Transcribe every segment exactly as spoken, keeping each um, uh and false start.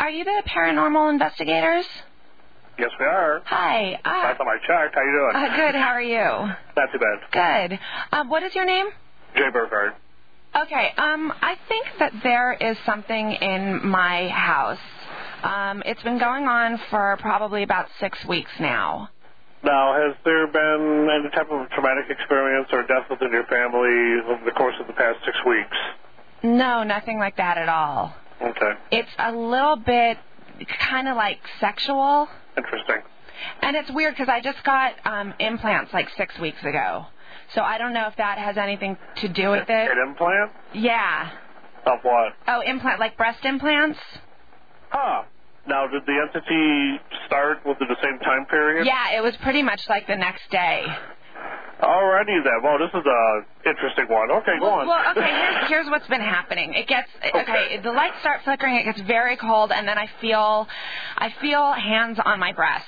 are you the paranormal investigators? Yes, we are. Hi. Uh, Last time I checked, how you doing? Uh, good, how are you? Not too bad. Good. Uh, what is your name? Jay Burkhardt. Okay, um, I think that there is something in my house. Um, it's been going on for probably about six weeks now. Now, has there been any type of traumatic experience or death within your family over the course of the past six weeks? No, nothing like that at all. Okay. It's a little bit kind of like sexual. Interesting. And it's weird because I just got um, implants like six weeks ago. So I don't know if that has anything to do with it. An implant? Yeah. Of what? Oh, implant, like breast implants? Huh. Now, did the entity start within the same time period? Yeah, it was pretty much like the next day. Alrighty then. Well, this is a interesting one. Okay, go well, on. Well, okay, here's, here's what's been happening. It gets, okay. okay, the lights start flickering, it gets very cold, and then I feel, I feel hands on my breasts.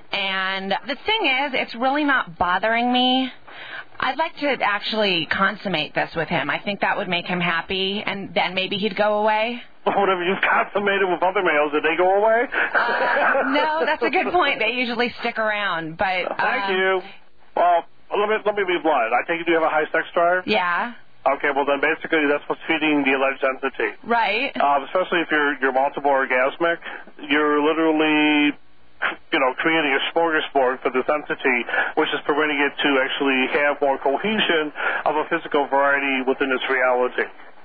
And the thing is, it's really not bothering me. I'd like to actually consummate this with him. I think that would make him happy, and then maybe he'd go away. Whatever you've consummated with other males, did they go away? Uh, no, that's a good point. They usually stick around, but... Uh, Thank you. Well, let me, let me be blunt. I take it you have a high sex drive? Yeah. Okay, well then basically that's what's feeding the alleged entity. Right. Um, especially if you're, you're multiple orgasmic, you're literally... you know, creating a smorgasbord for this entity, which is preventing it to actually have more cohesion of a physical variety within its reality.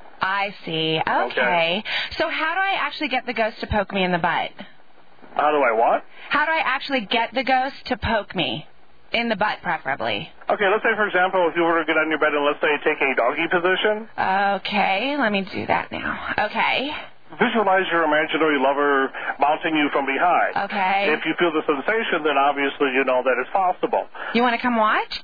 I see. Okay. okay. So how do I actually get the ghost to poke me in the butt? How do I what? How do I actually get the ghost to poke me? In the butt, preferably. Okay, let's say, for example, if you were to get on your bed and let's say take a doggy position. Okay, let me do that now. Okay. Visualize your imaginary lover mounting you from behind. Okay. If you feel the sensation, then obviously you know that it's possible. You want to come watch?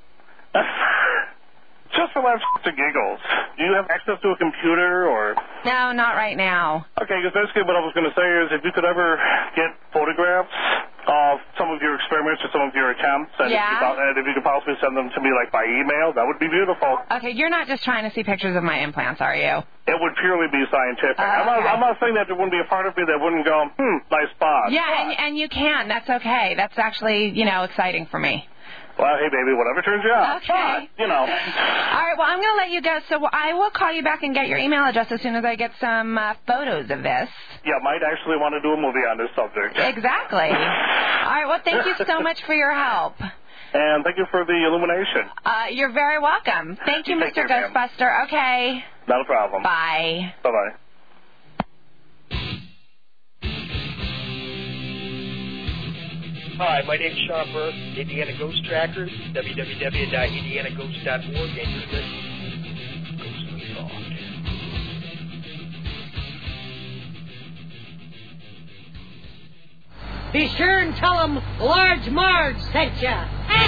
Just for laughs and giggles. Do you have access to a computer or... No, not right now. Okay, because basically what I was going to say is if you could ever get photographs of some of your experiments or some of your attempts, and, yeah. if, you, and if you could possibly send them to me like by email, that would be beautiful. Okay, you're not just trying to see pictures of my implants, are you? It would purely be scientific. Uh, I'm, not, okay. I'm not saying that there wouldn't be a part of me that wouldn't go, hmm, nice spot. Yeah, and, and you can. That's okay. That's actually, you know, exciting for me. Well, hey, baby, whatever turns you out. Okay. But, you know. All right, well, I'm going to let you go, so I will call you back and get your email address as soon as I get some uh, photos of this. Yeah, might actually want to do a movie on this subject. Exactly. All right, well, thank you so much for your help. And thank you for the illumination. Uh, you're very welcome. Thank you, you Mister care, Ghostbuster. Okay. Not a problem. Bye. Bye-bye. Hi, my name's Sean Burke, Indiana Ghost Trackers, w w w dot indiana ghost dot org, and you're listening to Ghostly Talk. Be sure and tell them Large Marge sent ya.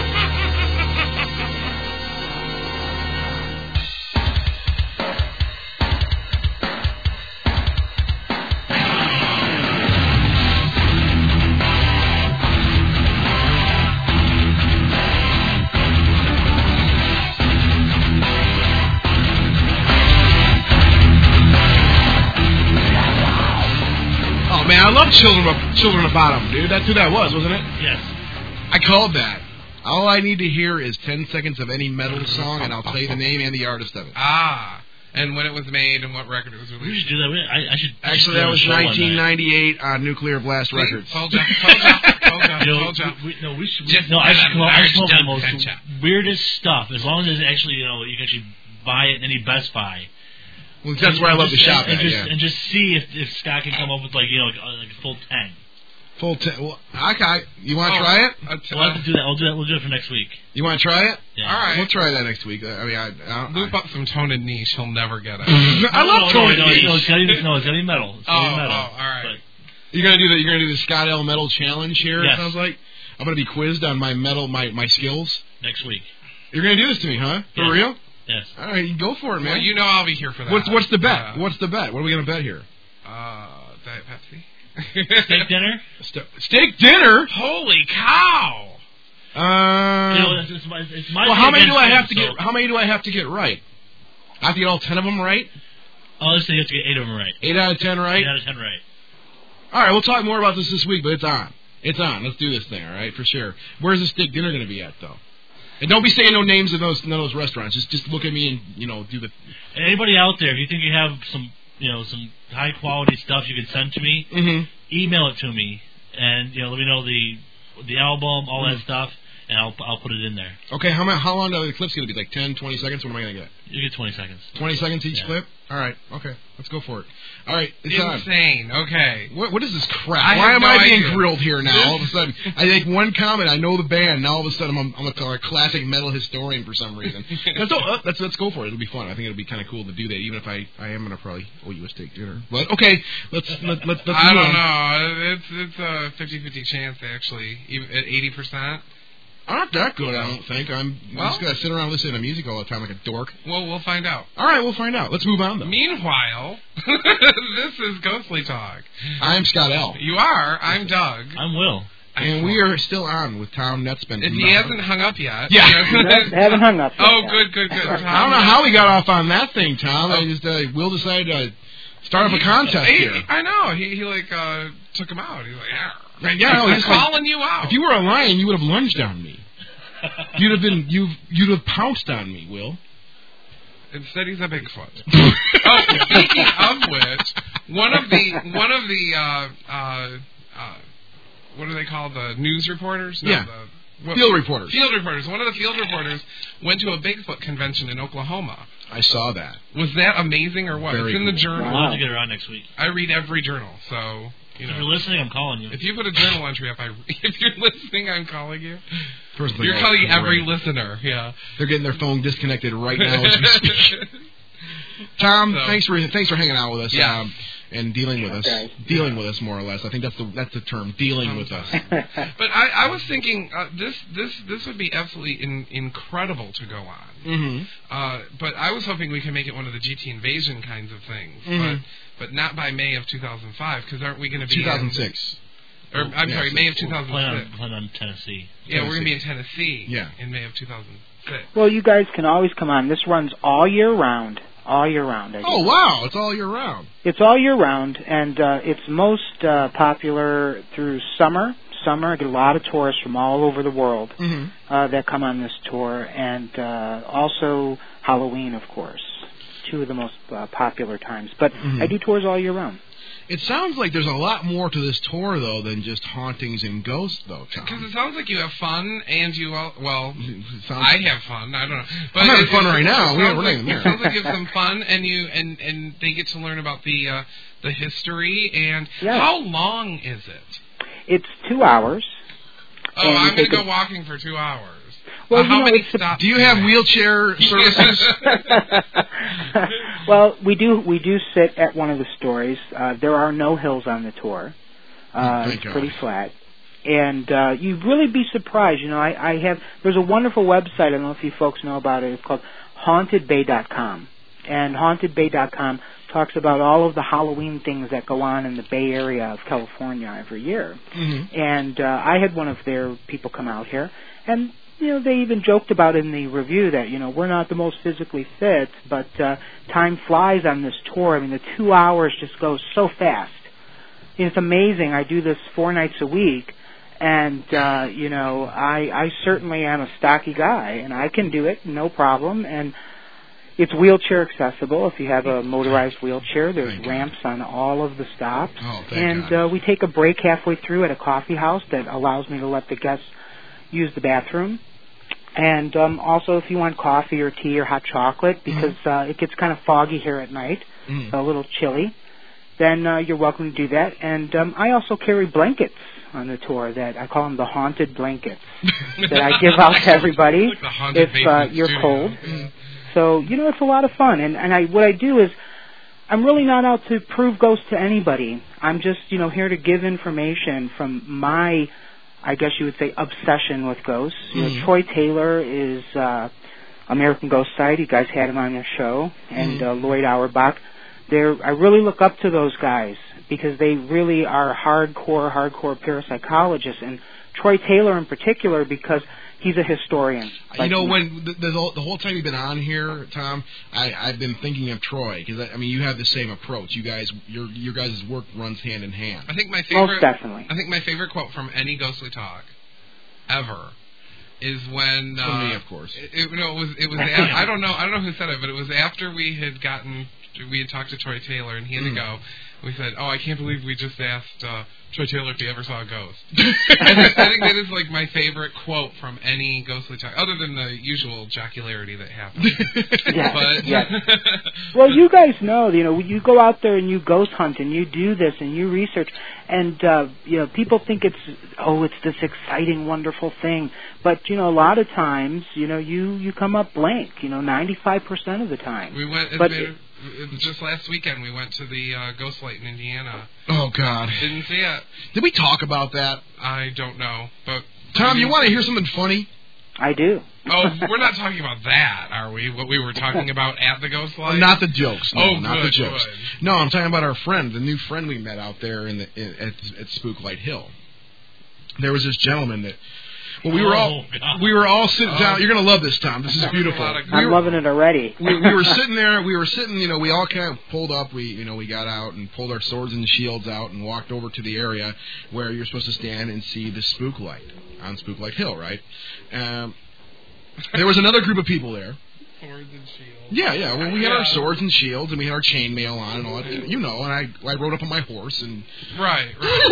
Man, I love Children of, Children of Bottom, dude. That's who that was, wasn't it? Yes. I called that. All I need to hear is ten seconds of any metal song, and I'll tell you the name and the artist of it. Ah, and when it was made and what record it was released. We should do that. I, I should. I Actually, should that was nineteen ninety-eight on Nuclear Blast Records. Told you, told you, told you, told you. We, no, we should. Just no, I should come up with the most Pencha. weirdest stuff. As long as it's actually, you know, you can actually buy it in any Best Buy. Well, that's where I love just, to shop and, at, just, yeah. and just see if, if Scott can come up with, like, you know, like, uh, like a full ten. Full ten. Well, okay. You want to Oh, try it? t- We'll have to do that. We'll do that. We'll do it for next week. You want to try it? Yeah. All right. We'll try that next week. I mean, I, I, Loop I, up some Tone and Niche. He'll never get it. I love no, Tony no, no, Niche. no, it's gotta be, no, it's gotta be metal. It's gotta Oh, be metal. oh, all right. But, You're gonna do the you're gonna do the Scott L Metal Challenge here. Yes. It sounds like I'm gonna be quizzed on my metal my my skills. next week. You're gonna do this to me, huh? For Yes. real? Yes. All right, you go for it, man. Well, you know I'll be here for that. What's what's the bet? Uh, What's the bet? What are we gonna bet here? Uh, Diet Pepsi. Steak dinner? St- steak dinner? Holy cow! Uh, You know, it's, it's my, it's my well, how many do I against have to him, get? so- How many do I have to get right? I have to get all ten of them right. Oh, let's say you have to get eight of them right. Eight out of ten right. Eight out of ten right. All right, we'll talk more about this this week, but it's on. It's on. Let's do this thing, all right, for sure. Where's the steak dinner going to be at, though? And don't be saying no names of those none of those restaurants. Just just look at me and, you know, do the... Anybody out there, if you think you have some, you know, some high-quality stuff you can send to me, mm-hmm. email it to me, and, you know, let me know the the album, all mm-hmm. that stuff, and I'll I'll put it in there. Okay, how how long are the clips going to be? Like ten, twenty seconds? What am I going to get? You get twenty seconds. twenty seconds each yeah. clip? All right, okay. Let's go for it. All right, it's insane. On. Okay. What what is this crap? I Why am no I being idea. grilled here now? All of a sudden, I make one comment. I know the band. Now all of a sudden, I'm I'm a, a classic metal historian for some reason. let's, uh, let's let's go for it. It'll be fun. I think it'll be kind of cool to do that. Even if I, I am gonna probably owe you a steak dinner. But okay, let's let, let, let's. I don't on. know. It's it's a fifty-fifty chance actually. Even at eighty percent. Not that good, I don't think. I'm, well, I'm just going to sit around listening to music all the time like a dork. Well, we'll find out. All right, we'll find out. Let's move on, though. Meanwhile, this is Ghostly Talk. I'm Scott L. You are. I'm Doug. I'm Will. And we are still on with Tom Netzman. If he hasn't hung up yet. Yeah. haven't hung up yet. Oh, good, good, good. Tom, I don't know how we got off on that thing, Tom. I just, uh, Will decided to start up a contest he, here. I know. He, he like, uh, took him out. He's like, yeah. Right, yeah, no, I'm he's calling like, you out. If you were a lion, you would have lunged on me. You'd have been, you, you'd have pounced on me, Will. Instead, he's a Bigfoot. Oh, speaking of which, one of the one of the uh, uh, uh, what are they called? The news reporters? No, yeah. The, what, field reporters. Field reporters. One of the field reporters went to a Bigfoot convention in Oklahoma. I saw that. Was that amazing or what? Very it's in the cool. journal. We'll have to get her on next week. I read every journal, so. You know, if you're listening, I'm calling you. If you put a journal entry up, I, if you're listening, I'm calling you. First you're calling every right. listener, yeah. They're getting their phone disconnected right now as we speak. Tom, so, thanks for thanks for hanging out with us yeah. um, and dealing with us, okay. dealing with us more or less. I think that's the that's the term, dealing um, with us. But I, I was thinking uh, this this this would be absolutely in, incredible to go on. Mm-hmm. Uh, but I was hoping we could make it one of the G T Invasion kinds of things. Mm-hmm. But but not by May of two thousand five, because aren't we going to be two thousand six? In, or I'm yeah, sorry, so May of two thousand six. Plan on, plan on Tennessee. Yeah, Tennessee. We're going to be in Tennessee. Yeah. In May of two thousand six. Well, you guys can always come on. This runs all year round. All year round. I oh, wow. It's all year round. It's all year round, and uh, it's most uh, popular through summer. Summer, I get a lot of tourists from all over the world mm-hmm. uh, that come on this tour, and uh, also Halloween, of course. Two of the most uh, popular times. But mm-hmm. I do tours all year round. It sounds like there's a lot more to this tour, though, than just hauntings and ghosts, though, Tom. Because it sounds like you have fun, and you, all, well, sounds I have fun. I don't know. But I'm having it, fun it, right it, now. It We're sounds, right like, in there. it sounds like you have some fun, and you and, and they get to learn about the uh, the history. And yes. How long is it? It's two hours. Oh, I'm going to go walking for two hours. Well, uh, how know, many stops? Do you have wheelchair services? Well, we do. We do sit at one of the stories. Uh, there are no hills on the tour. Uh, Thank it's God. pretty flat, and uh, you'd really be surprised. You know, I, I have. There's a wonderful website. I don't know if you folks know about it. It's called haunted bay dot com, and haunted bay dot com talks about all of the Halloween things that go on in the Bay Area of California every year. Mm-hmm. And uh, I had one of their people come out here, and you know, they even joked about in the review that, you know, we're not the most physically fit, but uh, time flies on this tour. I mean, the two hours just goes so fast. It's amazing. I do this four nights a week, and, uh, you know, I, I certainly am a stocky guy, and I can do it, no problem. And it's wheelchair accessible. If you have a motorized wheelchair, there's thank ramps God. on all of the stops. Oh, thank and God. Uh, we take a break halfway through at a coffee house that allows me to let the guests use the bathroom. And um, also, if you want coffee or tea or hot chocolate, because mm-hmm. uh, it gets kind of foggy here at night, mm-hmm. a little chilly, then uh, you're welcome to do that. And um, I also carry blankets on the tour that I call them the haunted blankets that I give out to everybody like if uh, you're studio. cold. Mm-hmm. So, you know, it's a lot of fun. And, and I, what I do is I'm really not out to prove ghosts to anybody. I'm just, you know, here to give information from my, I guess you would say, obsession with ghosts. Mm-hmm. You know, Troy Taylor is uh, American Ghost Site. You guys had him on your show. And mm-hmm. uh, Lloyd Auerbach. They're, I really look up to those guys because they really are hardcore, hardcore parapsychologists. And Troy Taylor in particular because he's a historian. You like know, me. when the, the, the whole time you've been on here, Tom, I, I've been thinking of Troy because I mean, you have the same approach. You guys, your your guys' work runs hand in hand. I think my favorite, Most definitely. I think my favorite quote from any Ghostly Talk ever is when uh, from me, of course. It, it, no, it was it was. After, I don't know. I don't know who said it, but it was after we had gotten we had talked to Troy Taylor and he had mm. to go. We said, "Oh, I can't believe we just asked uh, Troy Taylor if he ever saw a ghost." I, think, I think that is like my favorite quote from any Ghostly Talk, other than the usual jocularity that happens. Yeah, but yeah. Well, you guys know, you know, you go out there and you ghost hunt and you do this and you research, and uh, you know, people think it's oh, it's this exciting, wonderful thing, but you know, a lot of times, you know, you you come up blank, you know, ninety-five percent of the time. We went. But it, Just last weekend, we went to the uh, Ghost Light in Indiana. Oh, God. Didn't see it. Did we talk about that? I don't know, but... Tom, you want to hear something funny? I do. Oh, we're not talking about that, are we? What we were talking about at the Ghost Light? Not the jokes. No, oh, not good, the jokes. Good. No, I'm talking about our friend, the new friend we met out there in the in, at, at Spooklight Hill. There was this gentleman that... Well, we were all oh, we were all sitting oh. down. You're gonna love this, Tom. This is beautiful. I'm we were, loving it already. we, we were sitting there. We were sitting. You know, we all kind of pulled up. We, you know, we got out and pulled our swords and shields out and walked over to the area where you're supposed to stand and see the spook light on Spooklight Hill, right? Um, there was another group of people there. Swords and shields. Yeah, yeah. Well, we had yeah. our swords and shields, and we had our chainmail on and all that. You know, and I, I rode up on my horse and right,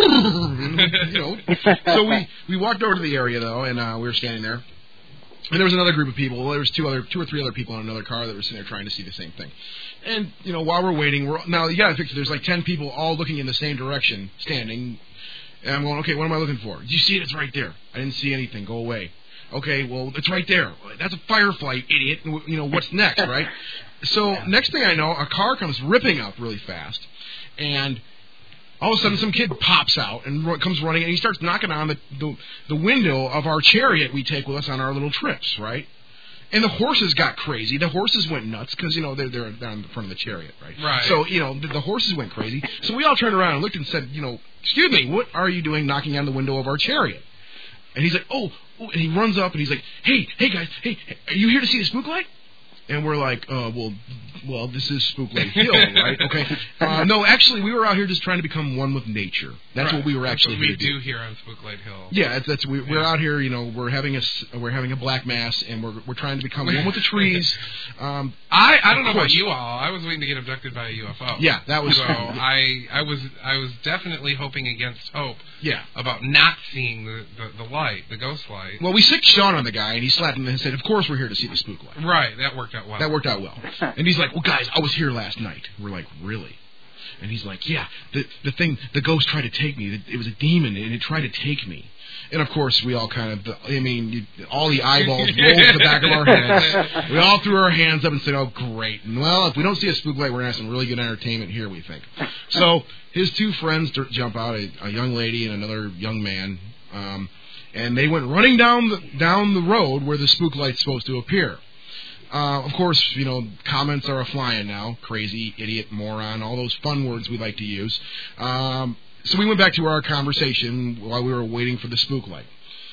right. you know. So we, we walked over to the area though, and uh, we were standing there, and there was another group of people. Well, there was two other, two or three other people in another car that were sitting there trying to see the same thing. And you know, while we're waiting, we're now you gotta picture there's like ten people all looking in the same direction, standing. And I'm going, okay, what am I looking for? Did you see it? It's right there. I didn't see anything. Go away. Okay, well, it's right there. That's a firefly, idiot. You know, what's next, right? So next thing I know, a car comes ripping up really fast, and all of a sudden some kid pops out and ro- comes running, and he starts knocking on the, the the window of our chariot we take with us on our little trips, right? And the horses got crazy. The horses went nuts because, you know, they're, they're down in front of the chariot, right? Right. So, you know, the, the horses went crazy. So we all turned around and looked and said, you know, excuse me, what are you doing knocking on the window of our chariot? And he's like, oh, oh, and he runs up and he's like, hey, hey guys, hey, are you here to see the spook light? And we're like, uh, well, well, this is Spooklight Hill, right? Okay. Uh, no, actually, we were out here just trying to become one with nature. That's right. what we were That's actually what we here to do do. here on Spooklight Hill. Yeah, that's, that's we, we're Yeah. out here. You know, we're having a s- we're having a black mass, and we're we're trying to become one with the trees. Um, I I don't know of about course. you all. I was waiting to get abducted by a U F O. Yeah, that was. So I I was I was definitely hoping against hope. Yeah. About not seeing the, the, the light, the ghost light. Well, we sicked Sean on the guy, and he slapped him and said, "Of course, we're here to see the spook light." Right, that worked out well. That worked out well. And he's like, "Well, guys, I was here last night." We're like, "Really?" And he's like, "Yeah, the the thing, the ghost tried to take me. It was a demon, and it tried to take me." And of course, we all kind of, I mean, you, all the eyeballs rolled to the back of our heads. We all threw our hands up and said, "Oh, great!" And well, if we don't see a spook light, we're gonna have some really good entertainment here, we think. So his two friends d- jump out, a, a young lady and another young man, um, and they went running down the down the road where the spook light's supposed to appear. Uh, of course, you know, comments are a-flying now. Crazy, idiot, moron, all those fun words we like to use. Um, so we went back to our conversation while we were waiting for the spook light.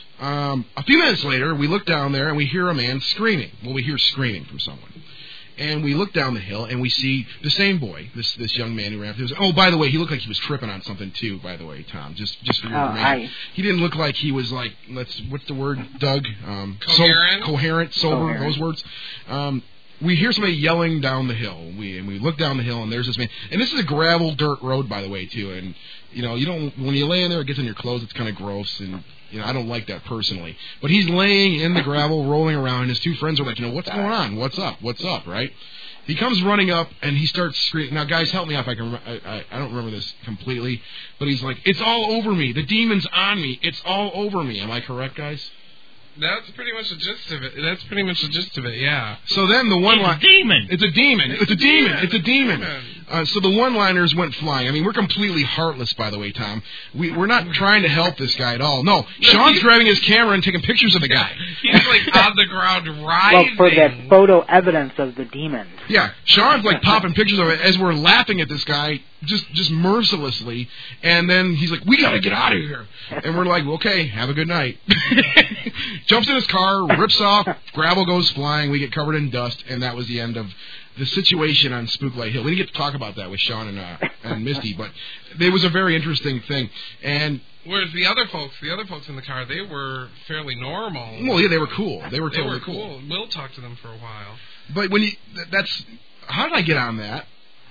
Um, a few minutes later, we look down there and we hear a man screaming. Well, we hear screaming from someone. And we look down the hill and we see the same boy, this this young man who ran after us. Oh, by the way, he looked like he was tripping on something too, by the way, Tom. Just just for your Oh, information. I- He didn't look like he was like, let's, what's the word, Doug? Um, Coherent? So, coherent, sober, Coherent. those words. Um, we hear somebody yelling down the hill. We and we look down the hill and there's this man. And this is a gravel dirt road, by the way, too. And, you know, you don't, when you lay in there, it gets in your clothes. It's kind of gross and, you know, I don't like that personally. But he's laying in the gravel, rolling around, and his two friends are like, you know, what's going on? What's up? What's up, right? He comes running up, and he starts screaming. Now, guys, help me out if I can. Rem- I, I, I don't remember this completely, but he's like, "It's all over me. The demon's on me. It's all over me." Am I correct, guys? That's pretty much the gist of it. That's pretty much the gist of it, yeah. So then the one It's line. a demon. It's a demon. It's, It's a a demon. demon. It's a demon. Demon. Uh, so the one-liners went flying. I mean, we're completely heartless, by the way, Tom. We, we're not trying to help this guy at all. No, Sean's grabbing his camera and taking pictures of the guy. He's like on the ground Well, writhing. for that photo evidence of the demon. Yeah, Sean's like popping pictures of it as we're laughing at this guy just just mercilessly, and then he's like, "We gotta get out of here," and we're like, "Okay, have a good night." Jumps in his car, rips off, gravel goes flying, we get covered in dust, and that was the end of the situation on Spooklight Hill. We didn't get to talk about that with Sean and uh, and Misty, but it was a very interesting thing. And Whereas the other folks, the other folks in the car, they were fairly normal. well, yeah, they were cool. They were They totally were cool. Will talked to them for a while. But when you that's how did I get on that?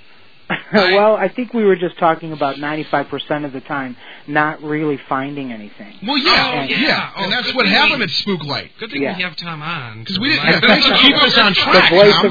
Well, I think we were just talking about ninety-five percent of the time not really finding anything. Well, yeah, Oh, yeah, yeah. and Oh, that's good what thing happened we- at Spooklight. Good thing Yeah. we have Tom on. Because to we didn't. remind Thanks for us. keeping us on The track, voice Tom. of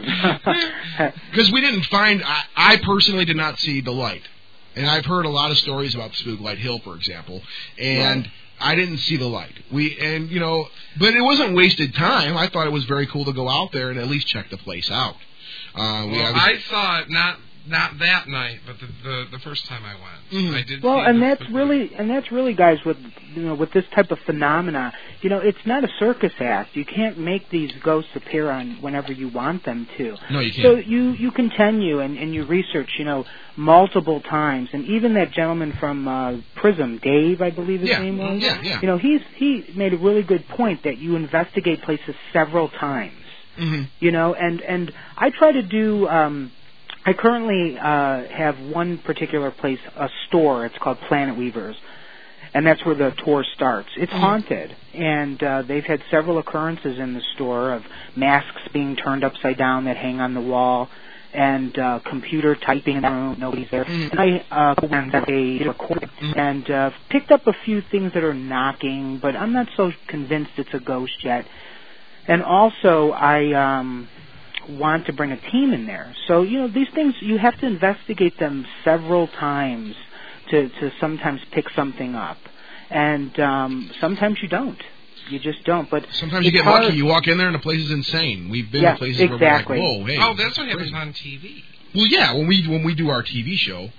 reason. Because we didn't find. I, I personally did not see the light, and I've heard a lot of stories about Spooklight Hill, for example, and. Right. I didn't see the light. We and you know, but it wasn't wasted time. I thought it was very cool to go out there and at least check the place out. Uh, we Well, obviously- I saw it not not that night, but the the, the first time I went, Mhm. I did. Well, see and the that's Spooklight. really and that's really, guys, with you know with this type of phenomena, you know, it's not a circus act. You can't make these ghosts appear on whenever you want them to. no, you can't. So you you continue and, and you research, you know, multiple times, and even that gentleman from uh, Prism, Dave, I believe his Yeah, name was. yeah, yeah. You know, he's he made a really good point that you investigate places several times. hmm You know, and and I try to do. Um, I currently uh, have one particular place, a store. It's called Planet Weavers, and that's where the tour starts. It's Mhm. haunted, and uh, they've had several occurrences in the store of masks being turned upside down that hang on the wall, and uh, computer typing in the room. Nobody's there. Mhm. And I uh, went that a recording Mhm. and uh, picked up a few things that are knocking, but I'm not so convinced it's a ghost yet. And also, I um, want to bring a team in there. So, you know, these things, you have to investigate them several times to, to sometimes pick something up. And um, sometimes you don't. You just don't. But Sometimes you it's get hard- lucky. You walk in there and the place is insane. We've been Yeah, to places exactly. where we're like, whoa, hey. Oh, that's what crazy. happens on T V. Well, yeah, when we when we do our T V show.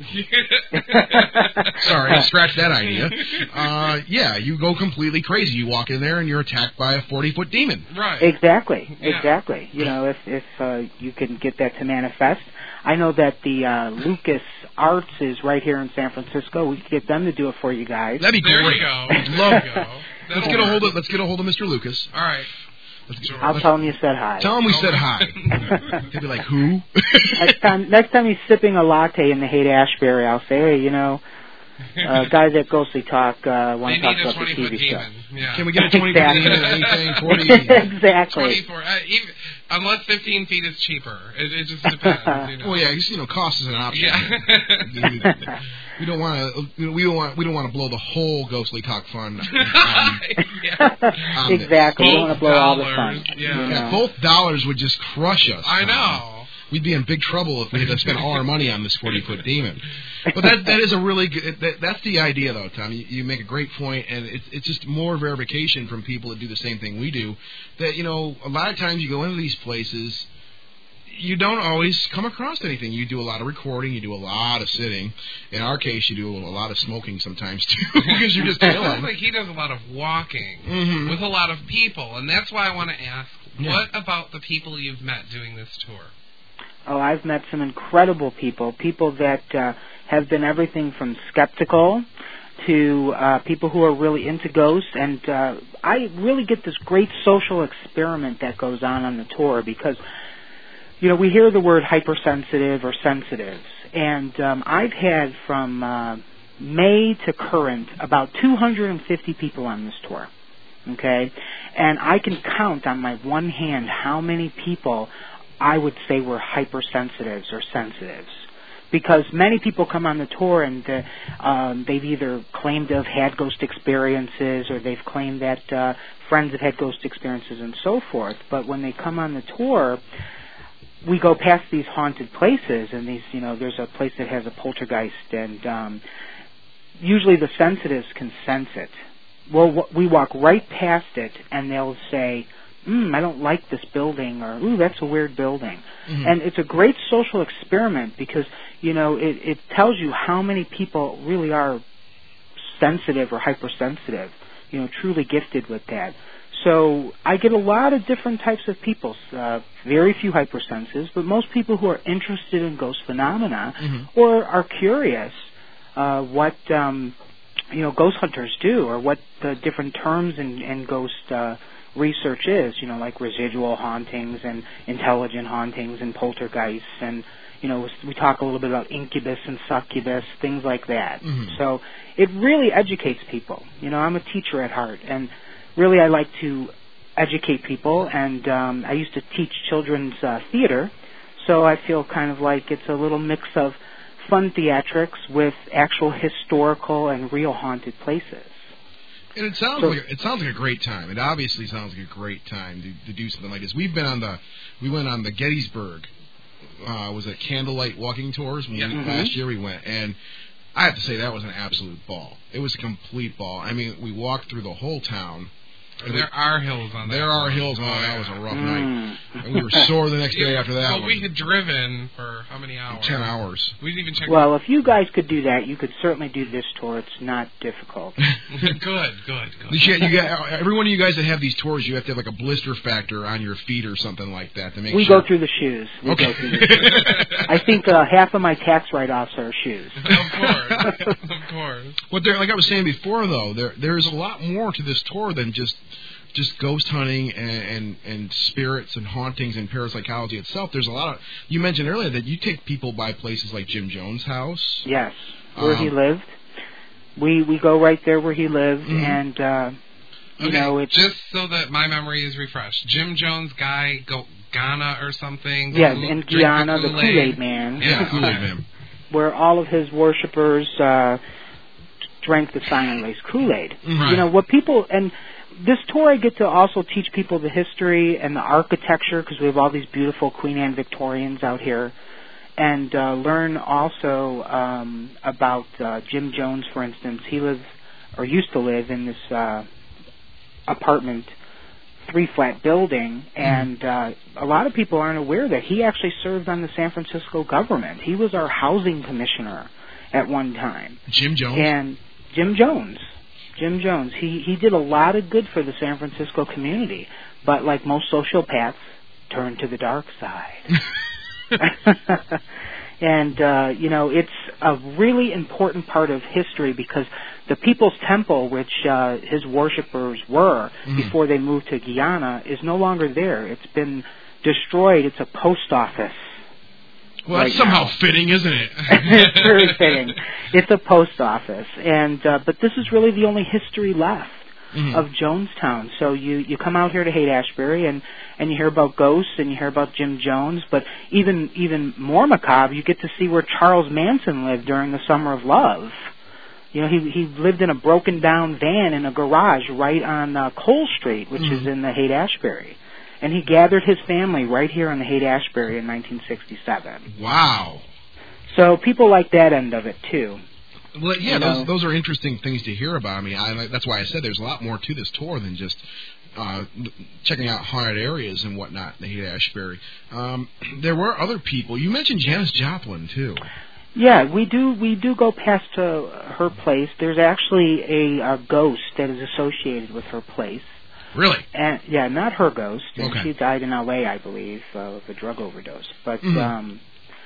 Sorry, scratch that idea. Uh, yeah, you go completely crazy. You walk in there and you're attacked by a forty-foot demon. Right. Exactly, Yeah. exactly. You know, if if uh, you can get that to manifest. I know that the uh, Lucas Arts is right here in San Francisco. We could get them to do it for you guys. That'd be There great. you go. Love There you go. Let's That'll get a hold work. of let's get a hold of Mister Lucas. All right. Let's get, I'll let's- tell him you said hi. Tell him we Oh. said hi. He'll be like, who? next time, next time he's sipping a latte in the Haight Ashbury, I'll say, hey, you know, uh, guys at Ghostly Talk uh, want They to talk need a about the T twenty-foot V show. demon. Yeah. Can we get a twenty foot Exactly. demon? Anything? Forty? exactly. twenty-four. Uh, even, unless fifteen feet is cheaper. It, it just depends. You know. Well, yeah, you know, cost is an option. Yeah. We don't want to. We don't want. We don't want to blow the whole Ghostly Talk fund. On, yeah. on this. exactly. You don't want to blow all the Both fun. dollars, yeah. you Yeah, know. both dollars would just crush us. I Tom. know. We'd be in big trouble if we had to spend all our money on this forty-foot demon. But that that is a really good. That, that's the idea, though, Tom. You, you make a great point, and it's it's just more verification from people that do the same thing we do. That you know, a lot of times you go into these places, you don't always come across anything. You do a lot of recording, you do a lot of sitting. In our case, you do a lot of smoking sometimes too, because you're just It sounds chilling. like he does a lot of walking Mhm. with a lot of people, and that's why I want to ask, Yeah. what about the people you've met doing this tour? Oh, I've met some incredible people, people that uh, have been everything from skeptical to uh, people who are really into ghosts, and uh, I really get this great social experiment that goes on on the tour because, you know, we hear the word hypersensitive or sensitives, and um, I've had from uh, May to current about two hundred fifty people on this tour, okay? And I can count on my one hand how many people I would say were hypersensitives or sensitives. Because many people come on the tour and uh, um, they've either claimed to have had ghost experiences or they've claimed that uh, friends have had ghost experiences and so forth. But when they come on the tour, we go past these haunted places and these, you know, there's a place that has a poltergeist and um, usually the sensitives can sense it. we'll, we walk right past it, and they'll say, mm, I don't like this building, or, ooh, that's a weird building. Mm-hmm. And it's a great social experiment because, you know, it, it tells you how many people really are sensitive or hypersensitive, you know, truly gifted with that. So I get a lot of different types of people, uh, very few hypersensitives, but most people who are interested in ghost phenomena mm-hmm. or are curious uh, what, um, you know, ghost hunters do or what the different terms in, in ghost uh, research is, you know, like residual hauntings and intelligent hauntings and poltergeists and, you know, we talk a little bit about incubus and succubus, things like that. Mm-hmm. So it really educates people. You know, I'm a teacher at heart, and really I like to educate people, and um, I used to teach children's uh, theater, so I feel kind of like it's a little mix of fun theatrics with actual historical and real haunted places. And it sounds so, like it sounds like a great time. It obviously sounds like a great time to, to do something like this. We've been on the we went on the Gettysburg. Uh, was it candlelight walking tours? When yeah. we, mm-hmm. Last year we went, and I have to say that was an absolute ball. It was a complete ball. I mean, we walked through the whole town. There we, are hills on that. There are hills on that. That was a rough mm. night. And we were sore the next day after that. Well, we had driven for how many hours? Ten hours. We didn't even check. Well, if you guys could do that, you could certainly do this tour. It's not difficult. good, good, good. You, you got, every one of you guys that have these tours, you have to have like a blister factor on your feet or something like that to make we sure. We go through the shoes. We okay. go through the shoes. I think uh, half of my tax write-offs are shoes. Of course, of course. What there, like I was saying before, though, there there is a lot more to this tour than just. Just ghost hunting and, and and spirits and hauntings and parapsychology itself. There's a lot of. You mentioned earlier that you take people by places like Jim Jones' house. Yes, where um, he lived. We we go right there where he lived, mm-hmm. and uh, you okay, know it's just so that my memory is refreshed. Jim Jones, guy, go Ghana or something. Yes, in Guyana, the Kool-Aid, Kool-Aid Man. Yeah, Kool-Aid Man. Where all of his worshippers uh, drank the cyanide-laced Kool-Aid. Mm-hmm. You know what people and. This tour, I get to also teach people the history and the architecture because we have all these beautiful Queen Anne Victorians out here, and uh, learn also um, about uh, Jim Jones, for instance. He lives or used to live in this uh, apartment, three-flat building, and uh, a lot of people aren't aware that he actually served on the San Francisco government. He was our housing commissioner at one time. Jim Jones? And Jim Jones. Jim Jones, he, he did a lot of good for the San Francisco community, but like most sociopaths, turned to the dark side. And, uh, you know, it's a really important part of history because the People's Temple, which uh, his worshippers were mm. before they moved to Guyana, is no longer there. It's been destroyed. It's a post office. Well, right that's somehow now. fitting, isn't it? It's very fitting. It's a post office, and uh, but this is really the only history left mm-hmm. of Jonestown. So you, you come out here to Haight-Ashbury, and, and you hear about ghosts, and you hear about Jim Jones, but even even more macabre, you get to see where Charles Manson lived during the Summer of Love. You know, he he lived in a broken down van in a garage right on uh, Cole Street, which mm-hmm. is in the Haight-Ashbury. And he gathered his family right here on the Haight-Ashbury in nineteen sixty-seven. Wow. So people like that end of it, too. Well, yeah, you those know? those are interesting things to hear about. I mean, I, that's why I said there's a lot more to this tour than just uh, checking out haunted areas and whatnot in the Haight-Ashbury. Um, there were other people. You mentioned Janis Joplin, too. Yeah, we do we do go past uh, her place. There's actually a, a ghost that is associated with her place. Really? And yeah, not her ghost. Okay. She died in L A, I believe, uh, of a drug overdose. But mm-hmm. um,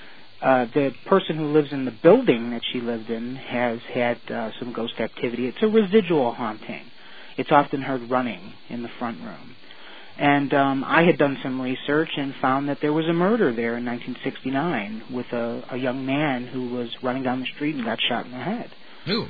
uh, the person who lives in the building that she lived in has had uh, some ghost activity. It's a residual haunting. It's often heard running in the front room. And um, I had done some research and found that there was a murder there in nineteen sixty-nine with a, a young man who was running down the street and got shot in the head. Who?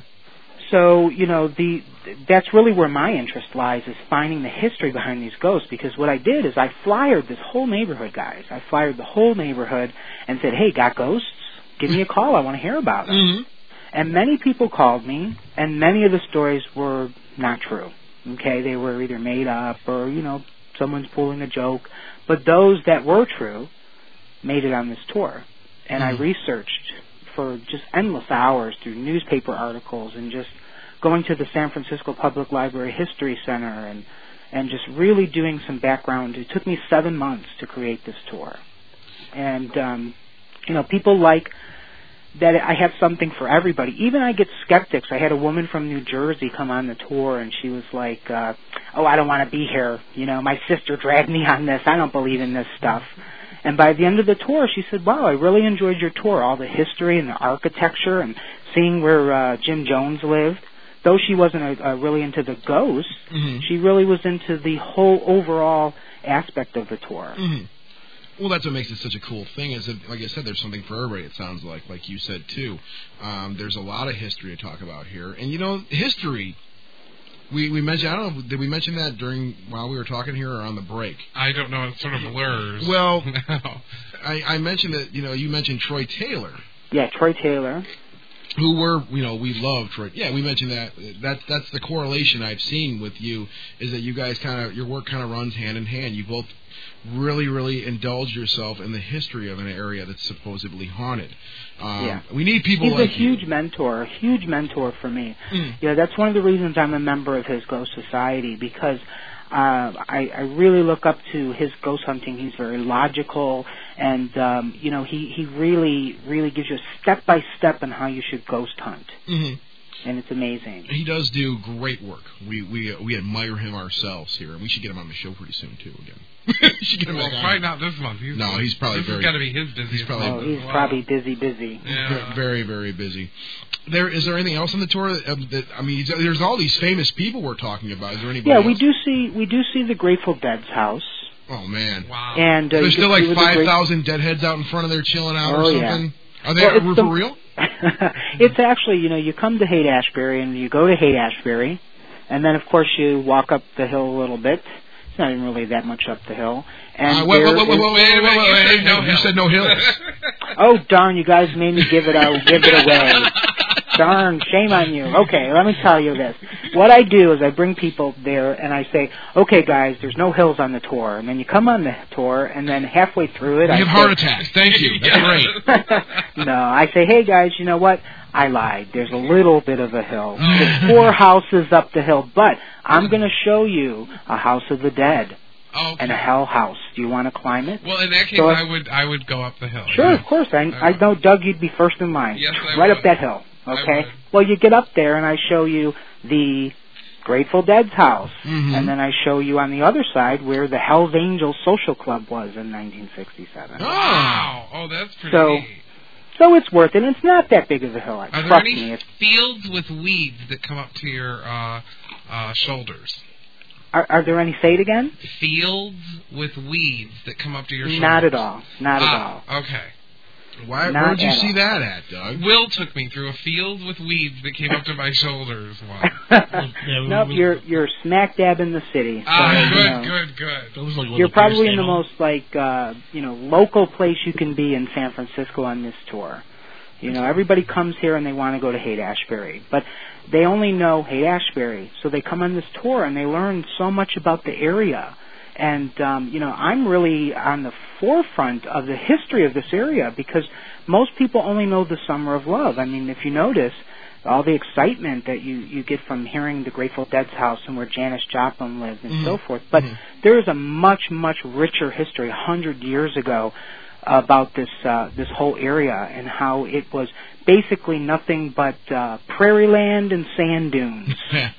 So, you know, the that's really where my interest lies, is finding the history behind these ghosts, because what I did is I flyered this whole neighborhood, guys. I flyered the whole neighborhood and said, hey, got ghosts? Give me a call. I want to hear about them. Mm-hmm. And many people called me, and many of the stories were not true. Okay, they were either made up or, you know, someone's pulling a joke. But those that were true made it on this tour. And mm-hmm. I researched for just endless hours through newspaper articles and just going to the San Francisco Public Library History Center and and just really doing some background. It took me seven months to create this tour. And, um, you know, people like that I have something for everybody. Even I get skeptics. I had a woman from New Jersey come on the tour, and she was like, uh, oh, I don't want to be here. You know, my sister dragged me on this. I don't believe in this stuff. And by the end of the tour, she said, wow, I really enjoyed your tour, all the history and the architecture and seeing where uh, Jim Jones lived. Though she wasn't a, a really into the ghosts, mm-hmm. she really was into the whole overall aspect of the tour. Mm-hmm. Well, that's what makes it such a cool thing. Is that, like I said, there's something for everybody. It sounds like, like you said too. Um, there's a lot of history to talk about here, and you know, history. We we mentioned. I don't know. Did we mention that during while we were talking here or on the break? I don't know. It sort of blurs. Well, no. I, I mentioned that. You know, you mentioned Troy Taylor. Yeah, Troy Taylor. Who were, you know, we love Troy. Yeah, we mentioned that. That's that's the correlation I've seen with you is that you guys kind of your work kind of runs hand in hand. You both really, really indulge yourself in the history of an area that's supposedly haunted. Um, yeah, we need people He's like a huge you. mentor, a huge mentor for me. Mm. Yeah, that's one of the reasons I'm a member of his Ghost Society because uh, I, I really look up to his ghost hunting. He's very logical, and um, you know, he he really really gives you a step by step on how you should ghost hunt. Mm-hmm. And it's amazing. He does do great work. We we we admire him ourselves here, and we should get him on the show pretty soon too. Again, we should get him well, back probably on. not this month. He's, no, he's probably this very. This has got to be his busiest. He's probably, oh, he's wow. probably busy, busy. Yeah. Very, very, very busy. There is there anything else on the tour? That, uh, that I mean, there's all these famous people we're talking about. Is there anybody? Yeah, else? we do see we do see the Grateful Dead's house. Oh man! Wow. And uh, there's still like five great... thousand deadheads out in front of there chilling out oh, or something. Yeah. Are they well, for the... real? It's actually, you know, you come to Haight-Ashbury and you go to Haight-Ashbury, and then of course you walk up the hill a little bit. It's not even really that much up the hill. And uh, wait, wait, wait, wait, is... wait, wait, wait, wait, wait, no You said no hills. Oh darn! You guys made me give it out, give it away. Darn, shame on you. Okay, let me tell you this. What I do is I bring people there and I say, okay guys, there's no hills on the tour. And then you come on the tour and then halfway through it we I have say, heart attacks. Thank you. That's great. No, I say, hey guys, you know what? I lied. There's a little bit of a hill. There's four houses up the hill, but I'm going to show you a house of the dead. Okay. And a hell house. Do you want to climb it? Well, in that case, so I would I would go up the hill. Sure, yeah. of course. I, I, I know, Doug, you'd be first in line. Yes, I right would. up that hill. Okay. I would. Well, you get up there, and I show you the Grateful Dead's house, mm-hmm. and then I show you on the other side where the Hell's Angels Social Club was in nineteen sixty-seven. Oh, wow. Oh, that's pretty so, neat. So it's worth it. And it's not that big of a hill. Are there Trust any me. It's, fields with weeds that come up to your uh, uh, shoulders? are, are there any? Say it again. Fields with weeds that come up to your shoulders? Not at all. Not ah, at all. Okay. Why? Not Where did you at see all. that at, Doug? Will took me through a field with weeds that came up to my shoulders once. yeah, we, Nope, we, you're you're smack dab in the city. So, Ah, you good, know, good, good. that was like You're probably in the most. most like uh, you know local place you can be in San Francisco on this tour. You know, everybody comes here and they want to go to Haight-Ashbury, but they only know Haight-Ashbury, so they come on this tour and they learn so much about the area. And um, you know, I'm really on the forefront of the history of this area because most people only know the Summer of Love. I mean, if you notice, all the excitement that you, you get from hearing the Grateful Dead's house and where Janis Joplin lived and mm-hmm. so forth. But mm-hmm. there is a much, much richer history a hundred years ago about this uh, this whole area and how it was basically nothing but uh, prairie land and sand dunes.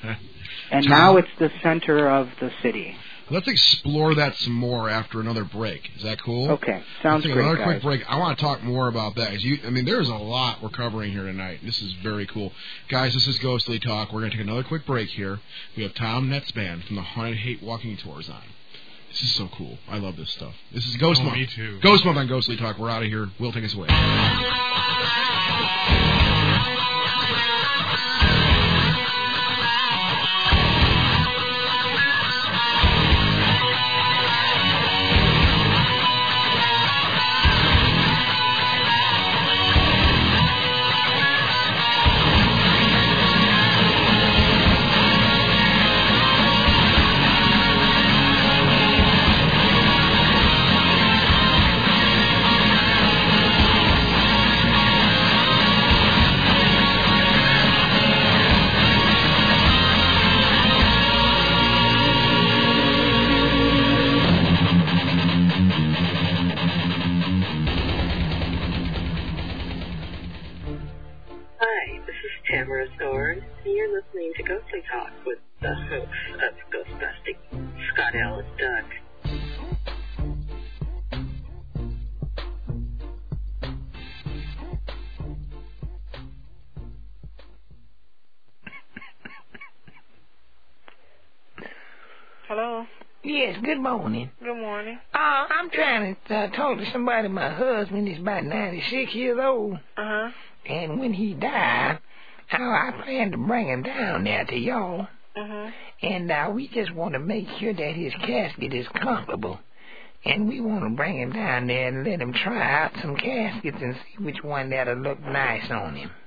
And now it's the center of the city. Let's explore that some more after another break. Is that cool? Okay, sounds Let's take great, another guys. quick break. I want to talk more about that. 'Cause you, I mean, there's a lot we're covering here tonight. This is very cool. Guys, this is Ghostly Talk. We're going to take another quick break here. We have Tom Netzband from the Haunted Haight Walking Tours on. This is so cool. I love this stuff. This is Ghost Oh, Month. me too. Ghost Month on Ghostly Talk. We're out of here. Will, take us away. until it's done. Hello? Yes, good morning. Good morning. Uh, I'm trying to uh, talk to somebody. My husband is about ninety-six years old. Uh-huh. And when he died, uh, I plan to bring him down there to y'all. Uh-huh. And uh, we just want to make sure that his casket is comfortable. And we want to bring him down there and let him try out some caskets and see which one that'll look nice on him.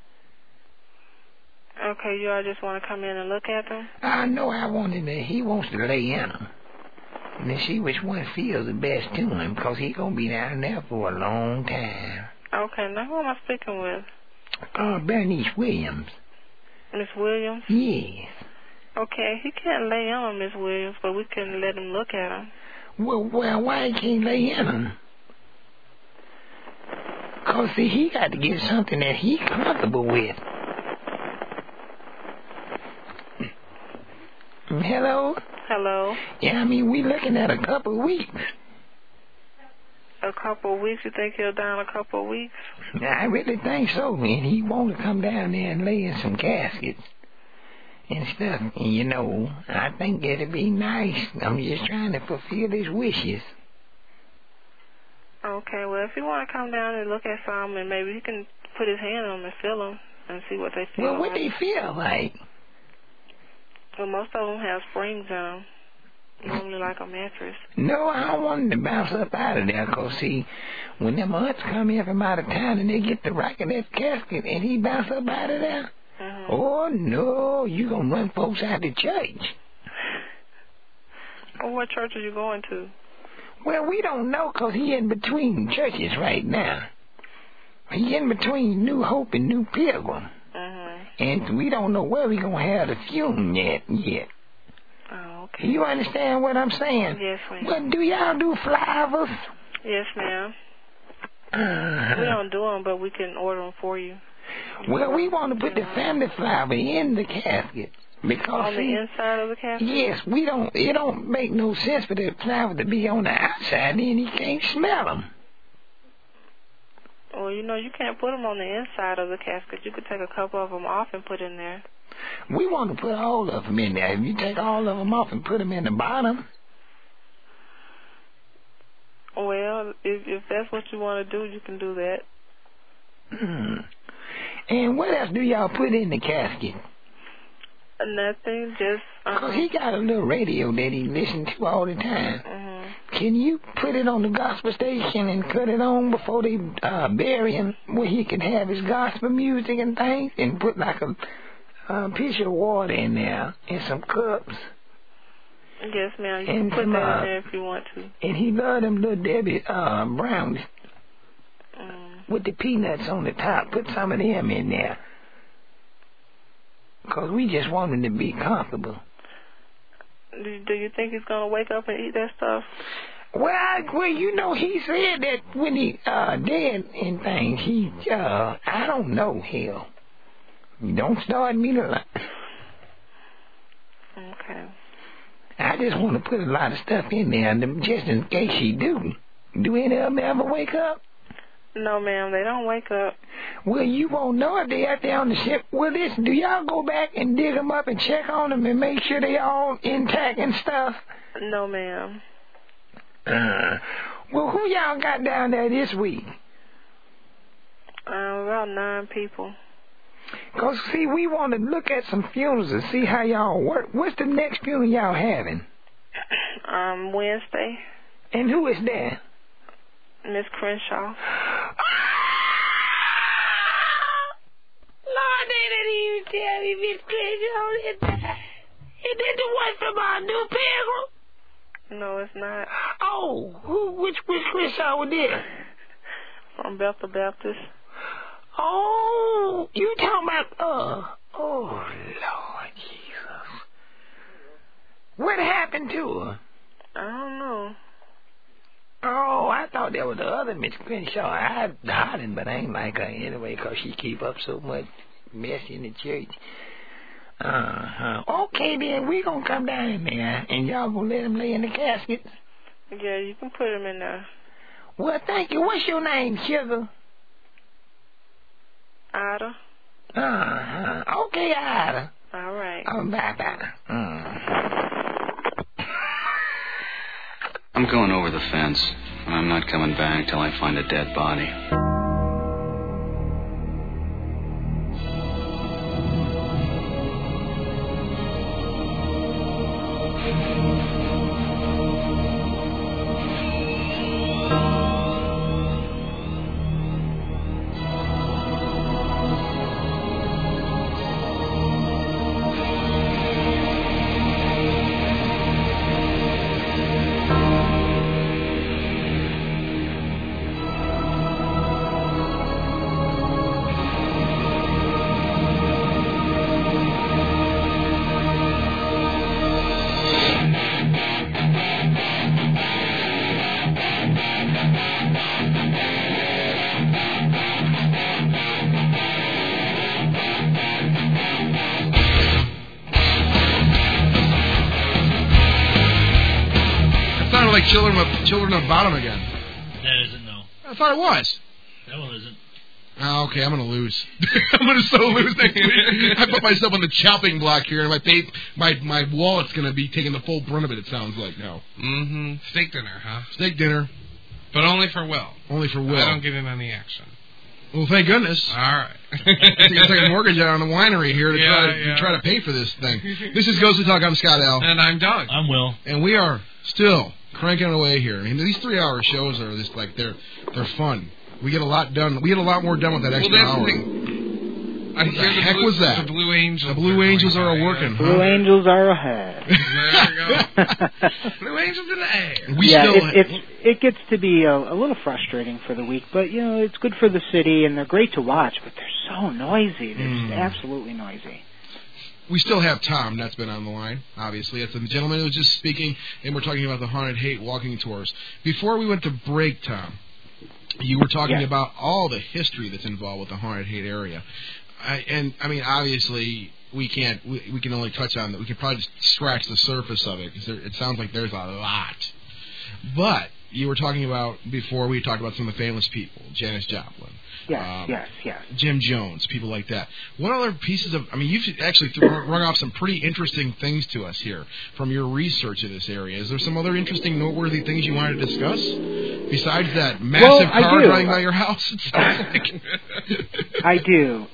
Okay, you all just want to come in and look at them? I know I want him to, he wants to lay in them. And to see which one feels the best to him, because he's going to be down there for a long time. Okay, now who am I speaking with? Uh, Bernice Williams. Miss Williams? Yes. Okay, he can't lay on Miss Williams, but we can let him look at him. Well, well, why he can't lay in them? Because, see, he got to get something that he's comfortable with. Hello? Hello? Yeah, I mean, we looking at a couple of weeks. A couple of weeks? You think he'll down a couple of weeks? I really think so, man. He want to come down there and lay in some caskets and stuff. And, you know, I think it'd be nice. I'm just trying to fulfill his wishes. Okay, well, if you want to come down and look at some, and maybe he can put his hand on them and feel them and see what they feel Well, what like. they feel like? Well, most of them have springs in them, normally like a mattress. No, I don't want him to bounce up out of there, because, see, when them aunts come in from out of town and they get the rack of that casket and he bounce up out of there, mm-hmm. oh, no, you going to run folks out of church. Well, what church are you going to? Well, we don't know, because he in between churches right now. He in between New Hope and New Pilgrim. Mm-hmm. And we don't know where we going to have the funeral yet. yet. Oh, okay. You understand what I'm saying? Yes, ma'am. Well, do y'all do flowers? Yes, ma'am. Uh-huh. We don't do them, but we can order them for you. Well, we want to put the family flower in the casket. Because, on the see, inside of the casket? Yes, we don't, it don't make no sense for the flower to be on the outside, then he can't smell them. Well, you know, you can't put them on the inside of the casket. You could take a couple of them off and put in there. We want to put all of them in there. If you take all of them off and put them in the bottom. Well, if if that's what you want to do, you can do that. Hmm. And what else do y'all put in the casket? Nothing, just... Uh-huh. Because he got a little radio that he listens to all the time. Mm-hmm. Can you put it on the gospel station and cut it on before they uh, bury him, where he can have his gospel music and things, and put like a uh, pitcher of water in there and some cups? Yes, ma'am. You and can put some, that uh, in there if you want to. And he loved them little Debbie uh, brownies mm. with the peanuts on the top. Put some of them in there. Because we just want him to be comfortable. Do, do you think he's going to wake up and eat that stuff? Well, I, well, you know, he said that when he uh, dead and things, he, uh, I don't know, hell. Don't start me to lie. Okay. I just want to put a lot of stuff in there just in case he do. Do any of them ever wake up? No, ma'am, they don't wake up. Well, you won't know if they out there on the ship. Well, listen, do y'all go back and dig them up and check on them and make sure they all intact and stuff? No, ma'am. Uh, well, who y'all got down there this week? Uh, about nine people. Because, see, we want to look at some funerals and see how y'all work. What's the next funeral y'all having? Um, Wednesday. And who is that? Miss Crenshaw. Lord, they didn't even tell me Miss Crenshaw is that. Is that the one from our New Pilgrim? No, it's not. Oh, who? Which which Crenshaw was there? From Bethel Baptist. Oh, you talking about, uh, oh, Lord Jesus. What happened to her? I don't know. Oh, I thought that was the other Miss Crenshaw. I hollering, but I ain't like her anyway, 'cause she keep up so much mess in the church. Uh-huh. Okay, then, we gonna come down in there, and y'all gonna let him lay in the casket? Yeah, you can put him in there. Well, thank you. What's your name, Sugar? Ida. Uh-huh. Okay, Ida. All right. Oh, bye-bye. Mm. I'm going over the fence. I'm not coming back till I find a dead body. Like children of children of bottom again. That isn't, no. I thought it was. That one isn't. Oh, okay, I'm gonna lose. I'm gonna so lose next week. I put myself on the chopping block here, and my pay, my my wallet's gonna be taking the full brunt of it. It sounds like now. Mm-hmm. Steak dinner, huh? Steak dinner, but only for Will. Only for Will. I don't give him any action. Well, thank goodness. All right. I think it's like a mortgage out on the winery here to, yeah, try, to, yeah. to try to pay for this thing. This is Ghostly Talk. I'm Scott L. And I'm Doug. I'm Will. And we are still cranking away here. I mean, these three-hour shows are just like they're they're fun. We get a lot done. We get a lot more done with that extra well, hour. I what hear the the heck blue, was that? The Blue Angels. The Blue are Angels are going a working. Blue huh? Angels are ahead. There we go. Blue Angels in the air. We yeah, still it, it's it gets to be a, a little frustrating for the week, but you know it's good for the city and they're great to watch. But they're so noisy. They're Mm. just absolutely noisy. We still have Tom. That's been on the line, obviously. It's the gentleman who was just speaking, and we're talking about the Haunted Hate walking tours. Before we went to break, Tom, you were talking yeah. about all the history that's involved with the Haunted Hate area. I, and, I mean, obviously, we can't, we, we can only touch on that. We can probably just scratch the surface of it, because it sounds like there's a lot. But you were talking about, before we talked about some of the famous people, Janis Joplin. Yes, um, yes, yes. Jim Jones, people like that. What other pieces of, I mean, you've actually th- rung off some pretty interesting things to us here from your research in this area. Is there some other interesting, noteworthy things you wanted to discuss? Besides that massive well, car do. running by your house? It sounds like. I do.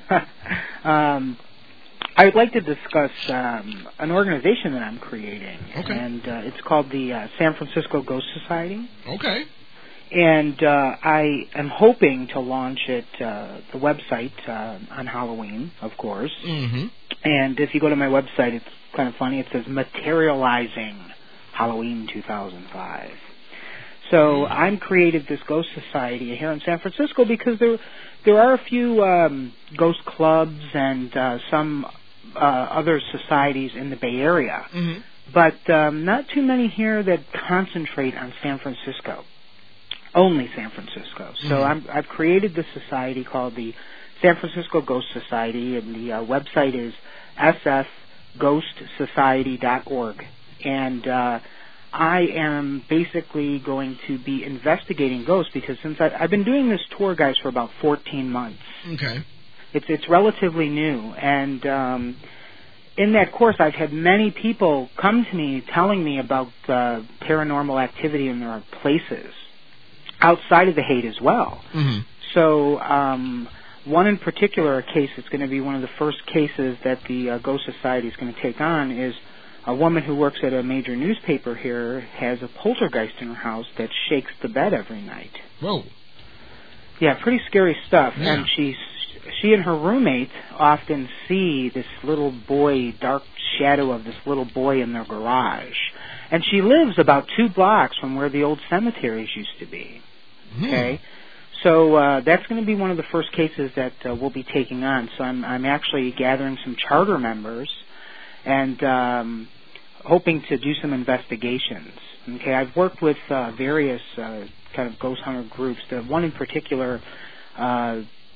um, I would like to discuss um, an organization that I'm creating. Okay. And uh, it's called the uh, San Francisco Ghost Society. Okay. And uh, I am hoping to launch it, uh, the website, uh, on Halloween, of course. Mm-hmm. And if you go to my website, it's kind of funny. It says Materializing Halloween two thousand five. So I'm created this ghost society here in San Francisco because there there are a few um, ghost clubs and uh, some uh, other societies in the Bay Area, Mm-hmm. but um, not too many here that concentrate on San Francisco. Only San Francisco. So Mhm. I'm, I've created this society called the San Francisco Ghost Society, and the uh, website is s f ghost society dot org. And uh, I am basically going to be investigating ghosts because since I, I've been doing this tour, guys, for about fourteen months. Okay. It's it's relatively new, and um, in that course, I've had many people come to me telling me about uh, paranormal activity, and there are places outside of the hate as well. Mm-hmm. So um, one in particular, a case that's going to be one of the first cases that the uh, Ghost Society is going to take on is a woman who works at a major newspaper here has a poltergeist in her house that shakes the bed every night. Whoa. Yeah, pretty scary stuff. Yeah. And she, she and her roommate often see this little boy, dark shadow of this little boy in their garage. And she lives about two blocks from where the old cemeteries used to be. Okay, so uh, that's going to be one of the first cases that uh, we'll be taking on. So I'm I'm actually gathering some charter members and um, hoping to do some investigations. Okay, I've worked with uh, various uh, kind of ghost hunter groups. The one in particular uh,